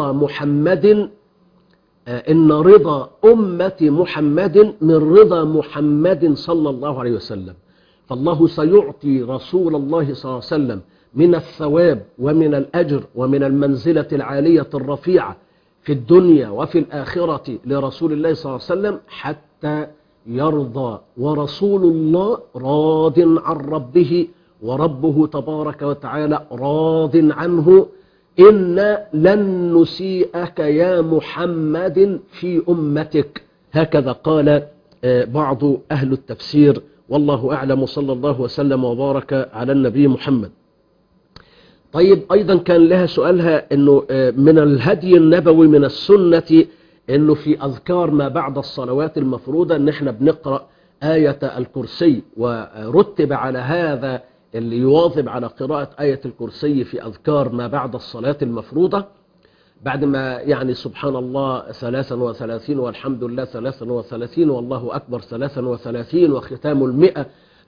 رضا أمة محمد من رضا محمد صلى الله عليه وسلم. فالله سيعطي رسول الله صلى الله عليه وسلم من الثواب ومن الأجر ومن المنزلة العالية الرفيعة في الدنيا وفي الآخرة لرسول الله صلى الله عليه وسلم حتى يرضى، ورسول الله راض عن ربه وربه تبارك وتعالى راض عنه. إن لن نسيئك يا محمد في أمتك. هكذا قال بعض أهل التفسير، والله أعلم. صلى الله وسلم وبارك على النبي محمد. طيب أيضا كان لها سؤالها أنه من الهدي النبوي من السنة أنه في أذكار ما بعد الصلوات المفروضة أن احنا بنقرأ آية الكرسي، ورتب على هذا اللي يواظب على قراءة آية الكرسي في أذكار ما بعد الصلاة المفروضة، بعد ما يعني سبحان الله 33 والحمد لله 33 والله أكبر 33 وختام 100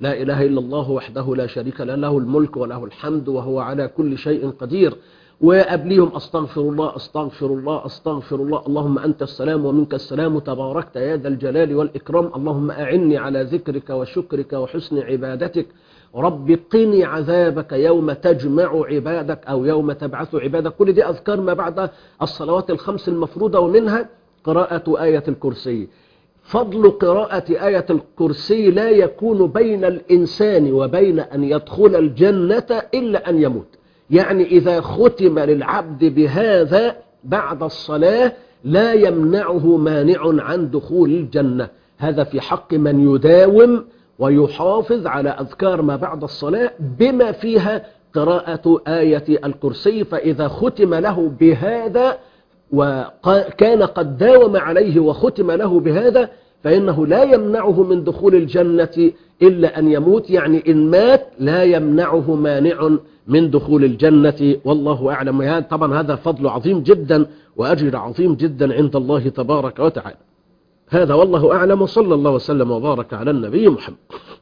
لا إله إلا الله وحده لا شريك له، له الملك وله الحمد وهو على كل شيء قدير. وقبليهم أستغفر الله أستغفر الله أستغفر الله، اللهم أنت السلام ومنك السلام تباركت يا ذا الجلال والإكرام، اللهم أعني على ذكرك وشكرك وحسن عبادتك، رب قني عذابك يوم تجمع عبادك أو يوم تبعث عبادك. كل دي أذكار ما بعد الصلوات الخمس المفروضة، ومنها قراءة آية الكرسي. فضل قراءة آية الكرسي لا يكون بين الإنسان وبين أن يدخل الجنة إلا أن يموت. يعني إذا ختم للعبد بهذا بعد الصلاة لا يمنعه مانع عن دخول الجنة. هذا في حق من يداوم ويحافظ على أذكار ما بعد الصلاة بما فيها قراءة آية الكرسي. فإذا ختم له بهذا وكان قد داوم عليه وختم له بهذا فإنه لا يمنعه من دخول الجنة إلا أن يموت. يعني إن مات لا يمنعه مانع من دخول الجنة، والله أعلم. يعني طبعا هذا فضل عظيم جدا وأجر عظيم جدا عند الله تبارك وتعالى. هذا والله أعلم، وصلى الله وسلم وبارك على النبي محمد.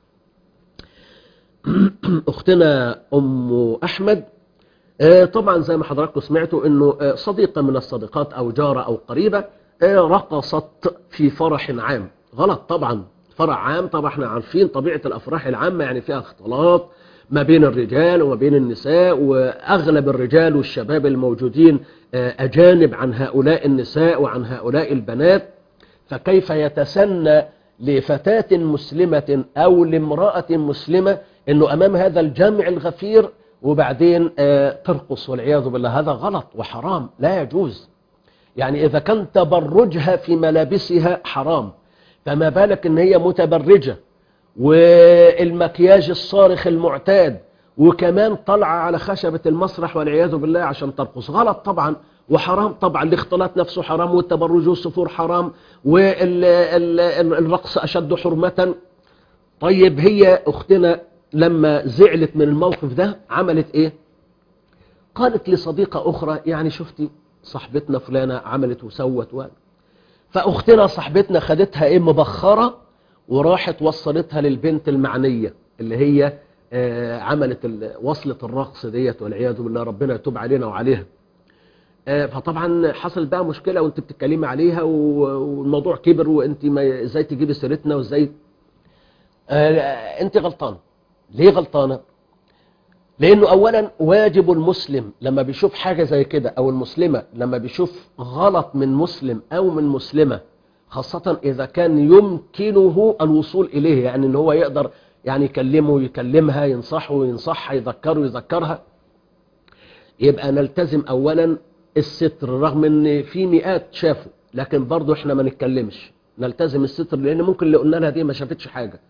أختنا أم أحمد، طبعا زي ما حضراتكم سمعتوا أنه صديقة من الصديقات أو جارة أو قريبة رقصت في فرح عام. غلط طبعا، فرح عام طبعا احنا عارفين طبيعة الأفراح العامة يعني فيها اختلاط ما بين الرجال وما بين النساء، وأغلب الرجال والشباب الموجودين أجانب عن هؤلاء النساء وعن هؤلاء البنات. فكيف يتسنى لفتاة مسلمة أو لامرأة مسلمة أنه أمام هذا الجامع الغفير وبعدين ترقص والعياذ بالله؟ هذا غلط وحرام لا يجوز. يعني إذا كان تبرجها في ملابسها حرام، فما بالك أن هي متبرجة والمكياج الصارخ المعتاد وكمان طلع على خشبة المسرح والعياذ بالله عشان ترقص؟ غلط طبعا وحرام طبعا. الاختلاط نفسه حرام، والتبرج والسفور حرام، والرقص أشد حرمة. طيب هي أختنا لما زعلت من الموقف ده عملت إيه؟ قالت لصديقة أخرى يعني شفتي صاحبتنا فلانة عملت وسوت فأختنا صاحبتنا خدتها إيه مبخرة وراحت وصلتها للبنت المعنية اللي هي عملت وصلت الرقص ديت والعياذ بالله، ربنا يتوب علينا وعليها. فطبعا حصل بقى مشكلة وانت بتتكلمي عليها والموضوع كبر، وانت ازاي تجيبي سيرتنا وازاي انت غلطانة. ليه غلطانة؟ لانه اولا واجب المسلم لما بيشوف حاجة زي كده، او المسلمة لما بيشوف غلط من مسلم او من مسلمة، خاصة اذا كان يمكنه الوصول اليه، يعني ان هو يقدر يعني يكلمه ويكلمها، ينصحه وينصحها، يذكره ويذكرها، يبقى نلتزم اولا الستر رغم ان في مئات شافوا، لكن برضو احنا ما نتكلمش، نلتزم الستر لان ممكن اللي قلنا لها دي ما شافتش حاجة.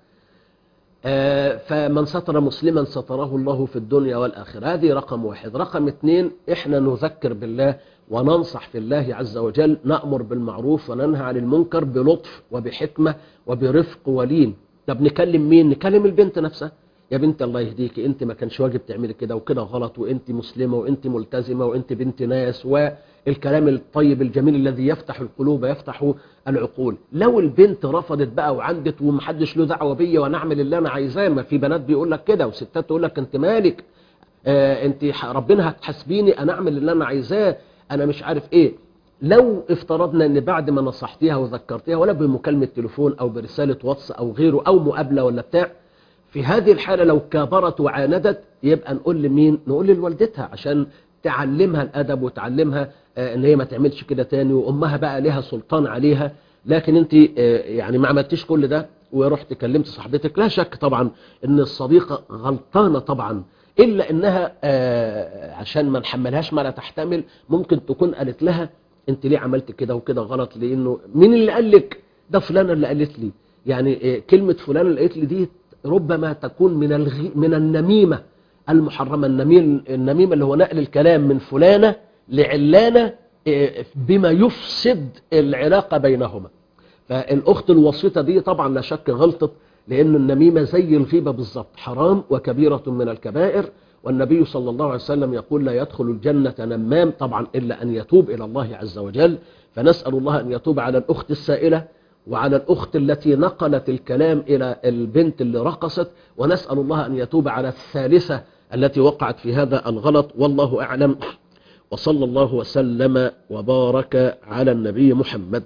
فمن ستر مسلما ستره الله في الدنيا والآخرة. هذه رقم واحد. رقم اثنين، احنا نذكر بالله وننصح في الله عز وجل، نأمر بالمعروف وننهى عن المنكر بلطف وبحكمة وبرفق ولين. طب نكلم مين؟ نكلم البنت نفسها. يا بنت الله يهديك، انت ما كانش واجب تعملي كده وكده غلط، وانت مسلمة وانت ملتزمة وانت بنت ناس، والكلام الطيب الجميل الذي يفتح القلوب يفتح العقول. لو البنت رفضت بقى وعندت ومحدش له دعوه بيا وانا اعمل اللي انا عايزاه، ما في بنات بيقول لك كده وستات تقول لك انت مالك، انت ربنا هتحاسبيني، انا اعمل اللي انا عايزاه، انا مش عارف ايه. لو افترضنا ان بعد ما نصحتيها وذكرتيها ولا بمكالمة تليفون او برسالة واتس او غيره او مقابلة ولا بتاع، في هذه الحالة لو كابرت وعاندت يبقى نقول لمين؟ نقول لوالدتها عشان تعلمها الأدب وتعلمها ان هي ما تعملش كده تاني، وأمها بقى لها سلطان عليها. لكن انت يعني ما عملتيش كل ده ورحت كلمت صاحبتك، لا شك طبعا ان الصديقة غلطانة طبعا، إلا انها عشان ما نحملهاش ما لا تحتمل، ممكن تكون قالت لها انت ليه عملت كده وكده غلط، لانه مين اللي قال لك؟ ده فلانة اللي قالت لي. يعني كلمة فلانة اللي قالت لي دي ربما تكون من النميمة المحرمة. النميمة اللي هو نقل الكلام من فلانة لعلانة بما يفسد العلاقة بينهما. فالأخت الوسيطة دي طبعا لا شك غلطت، لأن النميمة زي الغيبة بالضبط، حرام وكبيرة من الكبائر. والنبي صلى الله عليه وسلم يقول لا يدخل الجنة نمام، طبعا إلا أن يتوب إلى الله عز وجل. فنسأل الله أن يتوب على الأخت السائلة وعلى الأخت التي نقلت الكلام إلى البنت اللي رقصت، ونسأل الله أن يتوب على الثالثة التي وقعت في هذا الغلط، والله أعلم. وصلى الله وسلم وبارك على النبي محمد.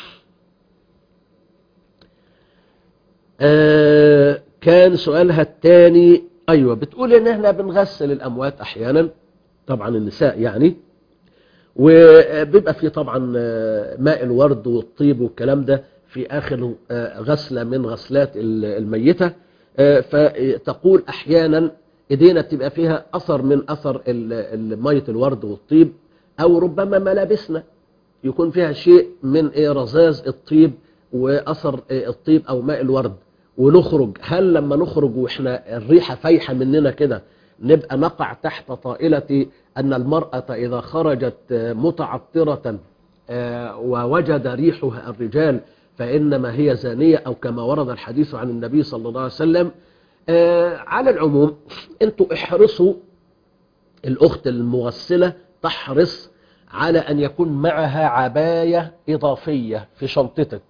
كان سؤالها الثاني، أيوة، بتقول إن احنا بنغسل الأموات أحيانا، طبعا النساء يعني، وبيبقى في طبعا ماء الورد والطيب والكلام ده في آخر غسلة من غسلات الميتة. فتقول أحيانا ايدينا بتبقى فيها أثر من أثر مية الورد والطيب، أو ربما ملابسنا يكون فيها شيء من رذاذ الطيب وأثر الطيب أو ماء الورد، ونخرج. هل لما نخرج وإحنا الريحة فايحة مننا كده نبقى نقع تحت طائلة أن المرأة إذا خرجت متعطرة ووجد ريحها الرجال فإنما هي زانية، أو كما ورد الحديث عن النبي صلى الله عليه وسلم؟ على العموم أنتوا احرصوا، الأخت المغسلة تحرص على أن يكون معها عباية إضافية في شنطتك.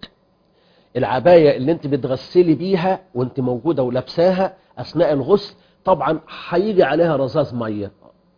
العباية اللي انت بتغسلي بيها وانت موجودة ولابساها أثناء الغسل طبعا هيجي عليها رذاذ مية،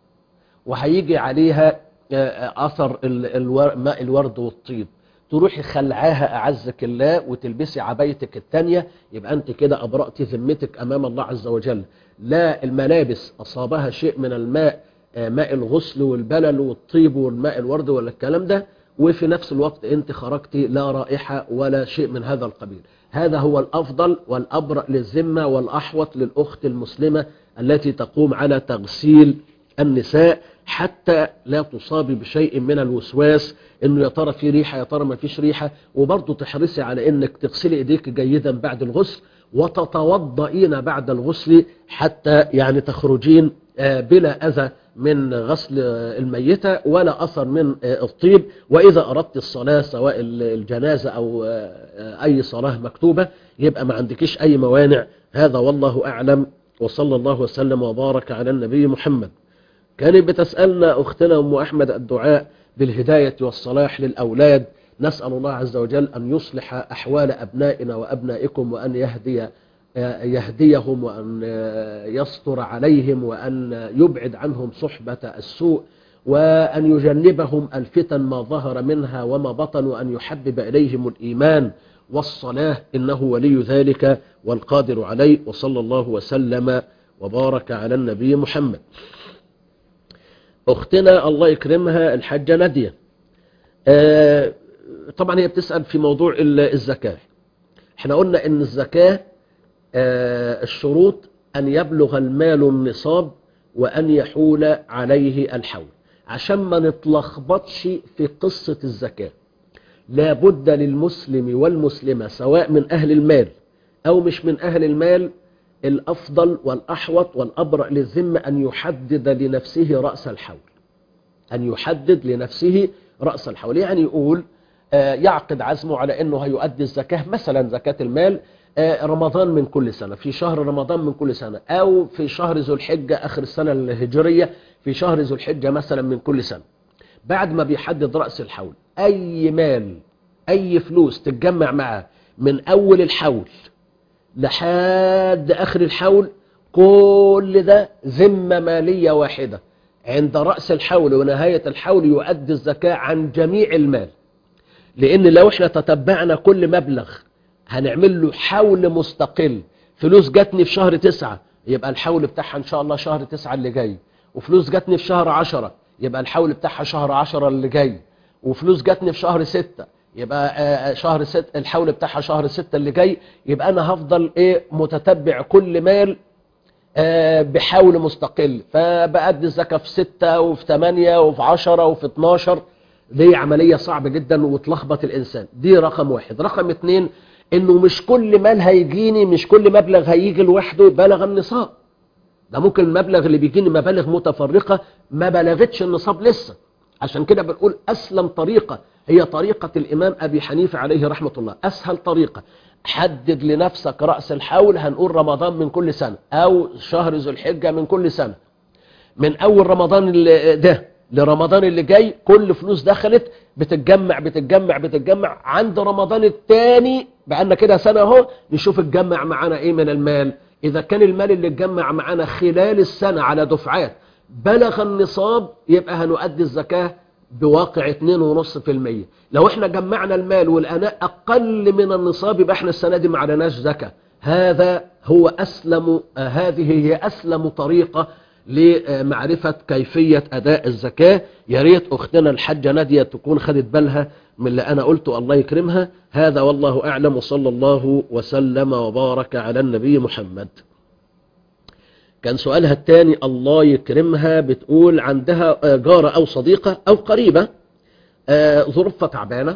وهيجي عليها أثر ماء الورد والطيب، تروحي خلعاها أعزك الله وتلبسي عبايتك التانية، يبقى أنت كده أبرأتي ذمتك أمام الله عز وجل. لا الملابس أصابها شيء من الماء، ماء الغسل والبلل والطيب والماء الورد ولا الكلام ده، وفي نفس الوقت أنت خرجتي لا رائحة ولا شيء من هذا القبيل. هذا هو الأفضل والأبرأ للذمة والأحوط للأخت المسلمة التي تقوم على تغسيل النساء، حتى لا تصابي بشيء من الوسواس انه يا ترى في ريحه يا ترى ما فيش ريحه. وبرضه تحرصي على انك تغسلي ايديك جيدا بعد الغسل، وتتوضئين بعد الغسل حتى يعني تخرجين بلا اذى من غسل الميتة ولا اثر من الطيب. واذا اردت الصلاه سواء الجنازه او اي صلاه مكتوبه يبقى ما عندكيش اي موانع. هذا والله اعلم، وصلى الله وسلم وبارك على النبي محمد. كانت بتسألنا أختنا أم أحمد الدعاء بالهداية والصلاح للأولاد. نسأل الله عز وجل أن يصلح أحوال أبنائنا وأبنائكم، وأن يهديهم، وأن يستر عليهم، وأن يبعد عنهم صحبة السوء، وأن يجنبهم الفتن ما ظهر منها وما بطن، وأن يحبب إليهم الإيمان والصلاة، إنه ولي ذلك والقادر عليه. وصلى الله وسلم وبارك على النبي محمد. أختنا الله يكرمها الحاجة نادية، طبعا هي بتسأل في موضوع الزكاة. احنا قلنا ان الزكاة الشروط أن يبلغ المال النصاب وأن يحول عليه الحول. عشان ما نتلخبطش في قصة الزكاة، لابد للمسلم والمسلمة سواء من أهل المال أو مش من أهل المال، الأفضل والأحوط والأبرأ للذمة أن يحدد لنفسه رأس الحول. أن يحدد لنفسه رأس الحول، يعني يقول يعقد عزمه على أنه هيؤدي الزكاة، مثلا زكاة المال رمضان من كل سنة، في شهر رمضان من كل سنة، أو في شهر ذو الحجة آخر السنة الهجرية، في شهر ذو الحجة مثلا من كل سنة. بعد ما بيحدد رأس الحول، أي مال أي فلوس تتجمع معه من أول الحول لحد آخر الحول، كل ده ذمة مالية واحدة. عند رأس الحول ونهاية الحول يؤدي الزكاة عن جميع المال، لأن لو احنا تتبعنا كل مبلغ هنعمل له حول مستقل. فلوس جاتني في شهر 9 يبقى الحول بتاعها إن شاء الله شهر 9 اللي جاي، وفلوس جاتني في شهر 10 يبقى الحول بتاعها شهر 10 اللي جاي، وفلوس جاتني في شهر 6 يبقى شهر 6 الحول بتاعها شهر 6 اللي جاي. يبقى أنا هفضل متتبع كل مال بحول مستقل، فبأدي الزكاة في 6 وفي 8 وفي 10 وفي 12. دي عملية صعبة جدا وتلخبط الإنسان. دي رقم واحد. رقم 2 إنه مش كل مال هيجيني، مش كل مبلغ هيجي لوحده بلغ النصاب. ده ممكن المبلغ اللي بيجيني مبالغ متفرقة ما بلغتش النصاب لسه. عشان كده بنقول أسلم طريقة هي طريقة الإمام أبي حنيفة عليه رحمة الله. أسهل طريقة، حدد لنفسك رأس الحول، هنقول رمضان من كل سنة أو شهر ذو الحجة من كل سنة. من أول رمضان ده لرمضان اللي جاي، كل فلوس دخلت بتتجمع بتتجمع بتتجمع، عند رمضان الثاني بقالنا كده سنة اهو نشوف اتجمع معانا ايه من المال. اذا كان المال اللي اتجمع معانا خلال السنة على دفعات بلغ النصاب يبقى هنؤدي الزكاة بواقع 2.5%. لو احنا جمعنا المال والأناء أقل من النصاب يبقى احنا السنة دي ما عليناش زكاة. هذا هو هذه هي أسلم طريقة لمعرفة كيفية أداء الزكاة. يا ريت أختنا الحاجة نادية تكون خدت بالها من اللي أنا قلته، الله يكرمها. هذا والله أعلم، وصلى الله وسلم وبارك على النبي محمد. كان سؤالها الثاني الله يكرمها، بتقول عندها جارة أو صديقة أو قريبة ظروفها تعبانة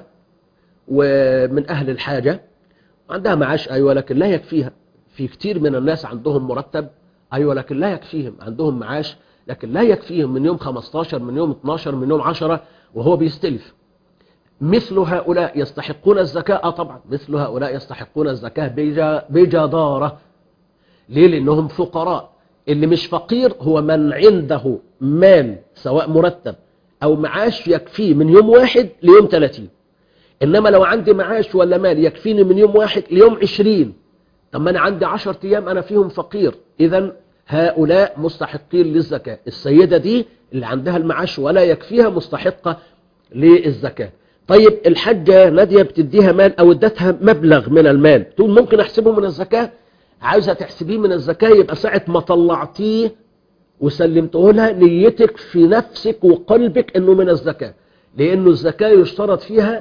ومن أهل الحاجة، عندها معاش أيوة لكن لا يكفيها. في كتير من الناس عندهم مرتب أيوة لكن لا يكفيهم، عندهم معاش لكن لا يكفيهم من يوم 15 من يوم 12 من يوم 10 وهو بيستلف. مثل هؤلاء يستحقون الزكاة؟ طبعا مثل هؤلاء يستحقون الزكاة بجدارة. ليه؟ لأنهم فقراء. اللي مش فقير هو من عنده مال سواء مرتب أو معاش يكفيه من يوم 1 ليوم 30. إنما لو عندي معاش ولا مال يكفيني من يوم 1 ليوم 20، طب ما أنا عندي 10 أيام أنا فيهم فقير. إذن هؤلاء مستحقين للزكاة. السيدة دي اللي عندها المعاش ولا يكفيها مستحقة للزكاة. طيب الحاجة نادية بتديها مال أو ادتها مبلغ من المال، تقول ممكن أحسبه من الزكاة؟ عاوزة تحسبيه من الزكاة يبقى ساعة ما طلعتيه وسلمته لها نيتك في نفسك وقلبك انه من الزكاة، لانه الزكاة يشترط فيها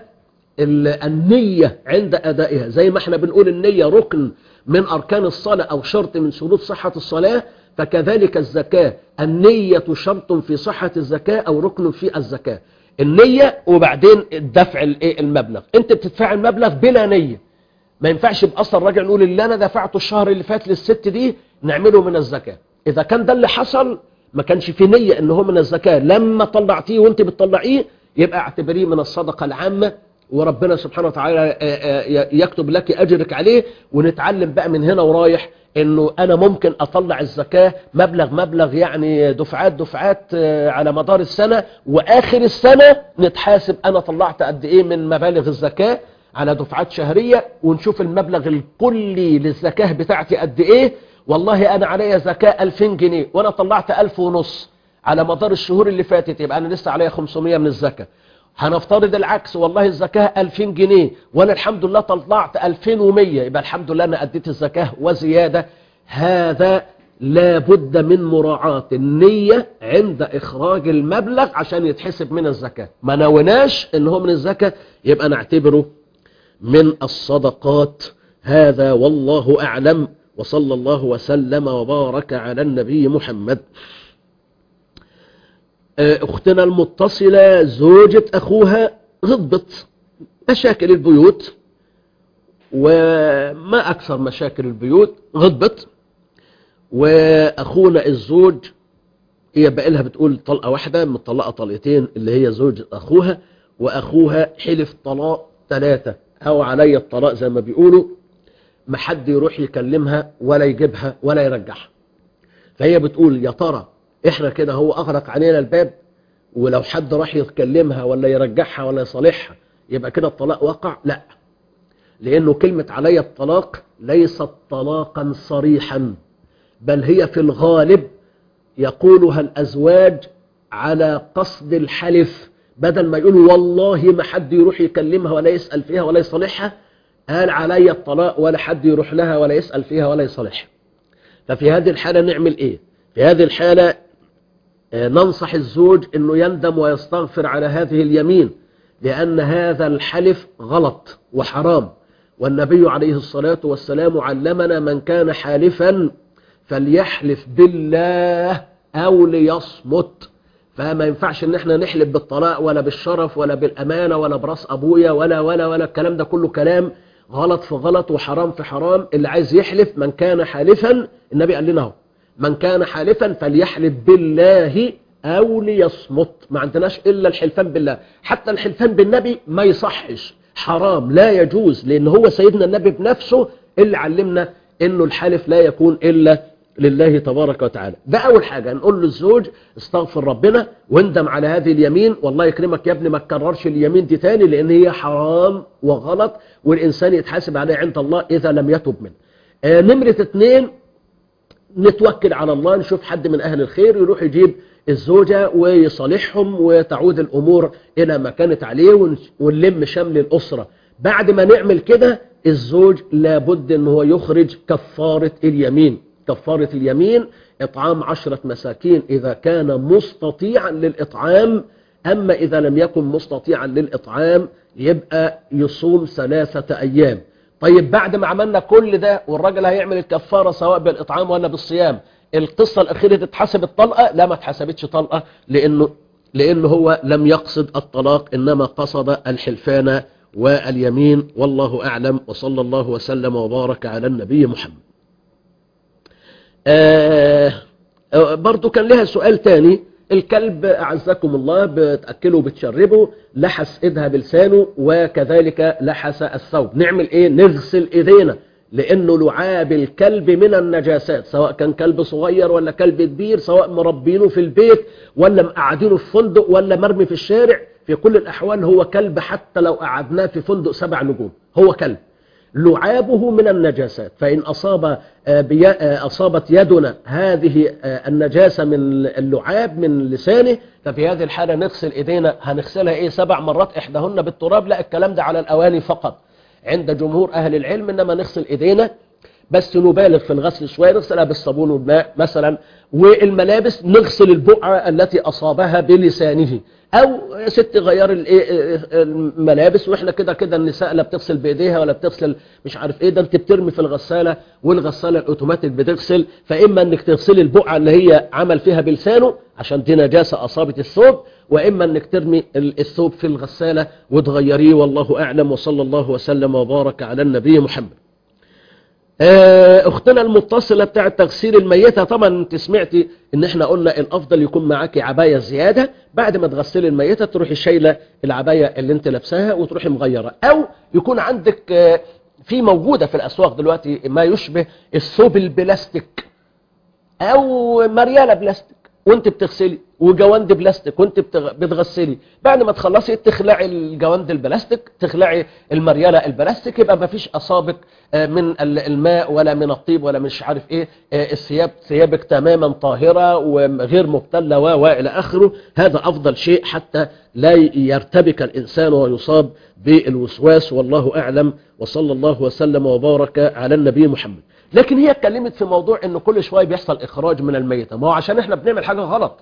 النية عند ادائها. زي ما احنا بنقول النية ركن من اركان الصلاة او شرط من شروط صحة الصلاة، فكذلك الزكاة النية شرط في صحة الزكاة او ركن في الزكاة. النية وبعدين الدفع المبلغ. انت بتدفع المبلغ بلا نية، ما ينفعش بأصل الراجع نقول اللي أنا دفعته الشهر اللي فات للست دي نعمله من الزكاة. إذا كان ده اللي حصل ما كانش في نية إنه من الزكاة، لما طلعتيه وانت بتطلعيه يبقى اعتبريه من الصدقة العامة، وربنا سبحانه وتعالى يكتب لك أجرك عليه. ونتعلم بقى من هنا ورايح إنه أنا ممكن أطلع الزكاة مبلغ يعني دفعات على مدار السنة، وآخر السنة نتحاسب أنا طلعت قد إيه من مبالغ الزكاة على دفعات شهرية، ونشوف المبلغ الكلي للزكاة بتاعتي قد ايه. والله انا عليا زكاة 2000 جنيه وانا طلعت 1500 على مدار الشهور اللي فاتت، يبقى انا لسه عليا 500 من الزكاة. هنفترض العكس، والله الزكاة 2000 جنيه وانا الحمد لله طلعت 2100، يبقى الحمد لله انا اديت الزكاة وزيادة. هذا لا بد من مراعاة النية عند اخراج المبلغ عشان يتحسب من الزكاة. ما نوناش ان هو من الزكاة يبقى نعتبره من الصدقات. هذا والله أعلم، وصلى الله وسلم وبارك على النبي محمد. أختنا المتصلة زوجة أخوها غضبت. مشاكل البيوت وما أكثر مشاكل البيوت، غضبت وأخونا الزوج هي بقى لها بتقول طلقة واحدة مطلقة طلقتين اللي هي زوجة أخوها، وأخوها حلف طلاق 3 أو علي الطلاق زي ما بيقولوا، ما حد يروح يكلمها ولا يجيبها ولا يرجعها. فهي بتقول يا ترى احنا كده هو أغلق علينا الباب، ولو حد راح يكلمها ولا يرجعها ولا يصالحها يبقى كده الطلاق وقع؟ لا، لأنه كلمة علي الطلاق ليست طلاقا صريحا، بل هي في الغالب يقولها الأزواج على قصد الحلف. بدل ما يقولوا والله ما حد يروح يكلمها ولا يسأل فيها ولا يصالحها، قال علي الطلاق ولا حد يروح لها ولا يسأل فيها ولا يصالحها. ففي هذه الحالة نعمل ايه؟ في هذه الحالة ننصح الزوج انه يندم ويستغفر على هذه اليمين، لأن هذا الحلف غلط وحرام. والنبي عليه الصلاة والسلام علمنا من كان حالفا فليحلف بالله أو ليصمت. فما ينفعش ان احنا نحلف بالطلاق ولا بالشرف ولا بالأمانة ولا براس أبويا ولا الكلام ده كله كلام غلط في غلط وحرام في حرام. اللي عايز يحلف من كان حالفا، النبي قال لنا اهو من كان حالفا فليحلف بالله أو ليصمت. ما عندناش إلا الحلفان بالله، حتى الحلفان بالنبي ما يصحش، حرام لا يجوز، لأن هو سيدنا النبي بنفسه اللي علمنا إنه الحلف لا يكون إلا لله تبارك وتعالى. ده أول حاجة، نقول للزوج استغفر ربنا واندم على هذه اليمين، والله يكرمك يا ابني ما تكررش اليمين دي تاني لأن هي حرام وغلط والإنسان يتحاسب عليه عند الله إذا لم يتب منه. نمرة 2 نتوكل على الله، نشوف حد من أهل الخير يروح يجيب الزوجة ويصالحهم وتعود الأمور إلى ما كانت عليه ونلم شمل الأسرة. بعد ما نعمل كده الزوج لابد أنه هو يخرج كفارة اليمين. كفارة اليمين إطعام 10 مساكين إذا كان مستطيعا للإطعام، أما إذا لم يكن مستطيعا للإطعام يبقى يصوم 3 أيام. طيب بعد ما عملنا كل ده والراجل هيعمل الكفارة سواء بالإطعام ولا بالصيام، القصة الأخيرة تتحسب الطلقة؟ لا، ما تحسبتش طلقة لأنه هو لم يقصد الطلاق إنما قصد الحلفان واليمين، والله أعلم، وصلى الله وسلم وبارك على النبي محمد. برضو كان لها سؤال تاني، الكلب أعزكم الله بتأكله بتشربه، لحس إيدها بلسانه وكذلك لحس الثوب، نعمل إيه؟ نغسل إيدينا لأنه لعاب الكلب من النجاسات، سواء كان كلب صغير ولا كلب كبير، سواء مربينه في البيت ولا مقعدينه في فندق ولا مرمي في الشارع، في كل الأحوال هو كلب، حتى لو قعدناه في فندق 7 نجوم هو كلب، لعابه من النجاسات. فإن أصابت يدنا هذه النجاسة من اللعاب من لسانه، ففي هذه الحالة نغسل إيدينا. هنغسلها 7 مرات إحداهن بالتراب؟ لا، الكلام ده على الأواني فقط عند جمهور أهل العلم، إنما نغسل إيدينا بس نبالغ في الغسل شوية، نغسلها بالصابون والماء مثلا. والملابس نغسل البقعة التي أصابها بلسانه، أو ست غير الملابس، وإحنا كده النساء لا بتغسل بإيديها ولا بتغسل مش عارف إيه، ده أنت بترمي في الغسالة والغسالة الأوتوماتيك بتغسل. فإما أنك تغسلي البقعة اللي هي عمل فيها بلسانه عشان دي نجاسة أصابت الثوب، وإما أنك ترمي الثوب في الغسالة وتغيريه، والله أعلم، وصلى الله وسلم وبارك على النبي محمد. اختنا المتصلة بتاعة تغسيل الميتة، طبعا انت سمعتي ان احنا قلنا الافضل يكون معاكي عباية زيادة، بعد ما تغسلي الميتة تروحي شايلة العباية اللي انت لابساها وتروحي مغيرة، او يكون عندك في موجودة في الاسواق دلوقتي ما يشبه الثوب البلاستيك او مريالة بلاستيك وانت بتغسلي، وجواند بلاستيك وانت بتغسلي، بعد ما تخلصي تخلعي الجواند البلاستيك، تخلعي المريالة البلاستيك، يبقى ما فيش أصابك من الماء ولا من الطيب ولا مش عارف ايه، ثيابك تماما طاهرة وغير مبتلة والى اخره. هذا افضل شيء حتى لا يرتبك الانسان ويصاب بالوسواس، والله اعلم، وصلى الله وسلم وبارك على النبي محمد. لكن هي اتكلمت في موضوع انه كل شوية بيحصل اخراج من الميتة، ما هو عشان احنا بنعمل حاجة غلط.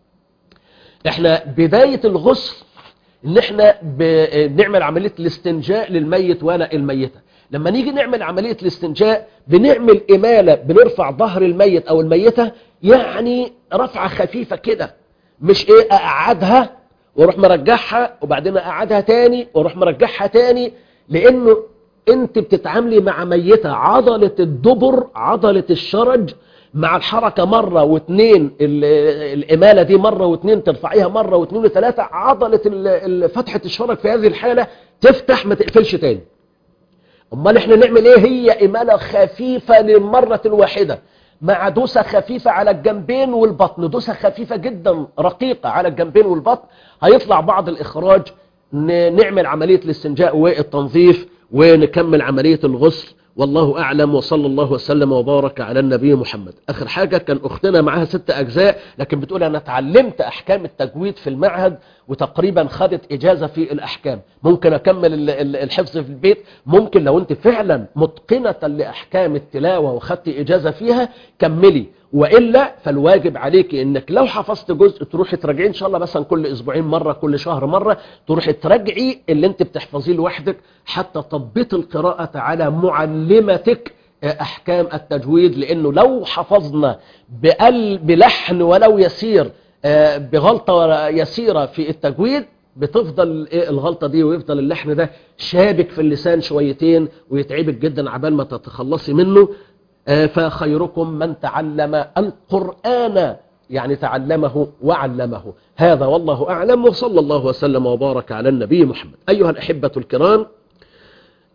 احنا بداية الغسل ان احنا بنعمل عملية الاستنجاء للميت ولا الميتة. لما نيجي نعمل عملية الاستنجاء بنعمل إمالة، بنرفع ظهر الميت او الميتة، يعني رفعة خفيفة كده، مش اقعدها واروح مرجعها وبعدين اقعدها تاني واروح مرجعها تاني، لانه انت بتتعاملي مع ميتة عضلة الدبر، عضلة الشرج، مع الحركة مرة واثنين، الإمالة دي مرة واثنين، ترفعيها مرة واثنين وثلاثة، عضلة فتحة الشرج في هذه الحالة تفتح ما تقفلش تاني. امال احنا نعمل ايه؟ هي إمالة خفيفة للمرة الواحدة مع دوسة خفيفة على الجنبين والبطن، دوسة خفيفة جدا رقيقة على الجنبين والبطن، هيطلع بعض الإخراج، نعمل عملية الاستنجاء والتنظيف ونكمل عملية الغسل، والله أعلم، وصلى الله وسلم وبارك على النبي محمد. آخر حاجة، كان أختنا معها 6 أجزاء، لكن بتقول أنا اتعلمت أحكام التجويد في المعهد وتقريبا خدت إجازة في الأحكام، ممكن أكمل الحفظ في البيت؟ ممكن، لو أنت فعلا متقنة لأحكام التلاوة وخدت إجازة فيها كملي، وإلا فالواجب عليك إنك لو حفظت جزء تروحي تراجعي إن شاء الله مثلا كل أسبوعين مرة، كل شهر مرة، تروحي تراجعي اللي أنت بتحفظيه لوحدك حتى تضبط القراءة على معلمتك أحكام التجويد. لأنه لو حفظنا بلحن ولو يسير بغلطة يسيرة في التجويد، بتفضل الغلطة دي ويفضل اللحن ده شابك في اللسان شويتين ويتعبك جدا عبال ما تتخلصي منه. فخيركم من تعلم القرآن، يعني تعلمه وعلمه. هذا والله أعلم، وصلى الله وسلم وبارك على النبي محمد. أيها الأحبة الكرام،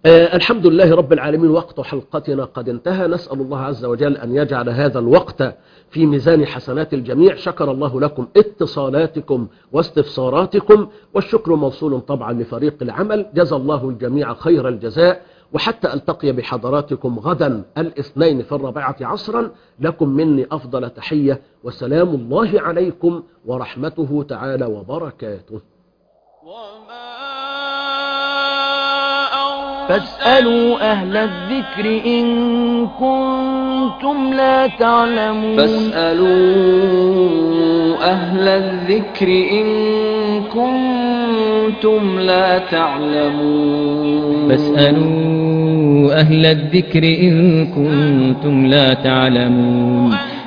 الحمد لله رب العالمين. وقت حلقتنا قد انتهى. نسأل الله عز وجل أن يجعل هذا الوقت في ميزان حسنات الجميع. شكر الله لكم اتصالاتكم واستفساراتكم، والشكر موصول طبعا لفريق العمل. جزى الله الجميع خير الجزاء. وحتى ألتقي بحضراتكم غدا الاثنين في 4 عصرا، لكم مني أفضل تحية، وسلام الله عليكم ورحمته تعالى وبركاته. فاسألوا أهل الذكر إن كنتم لا تعلمون. فاسألوا أهل الذكر إن كنتم لا تعلمون. فاسألوا أهل الذكر إن كنتم لا تعلمون.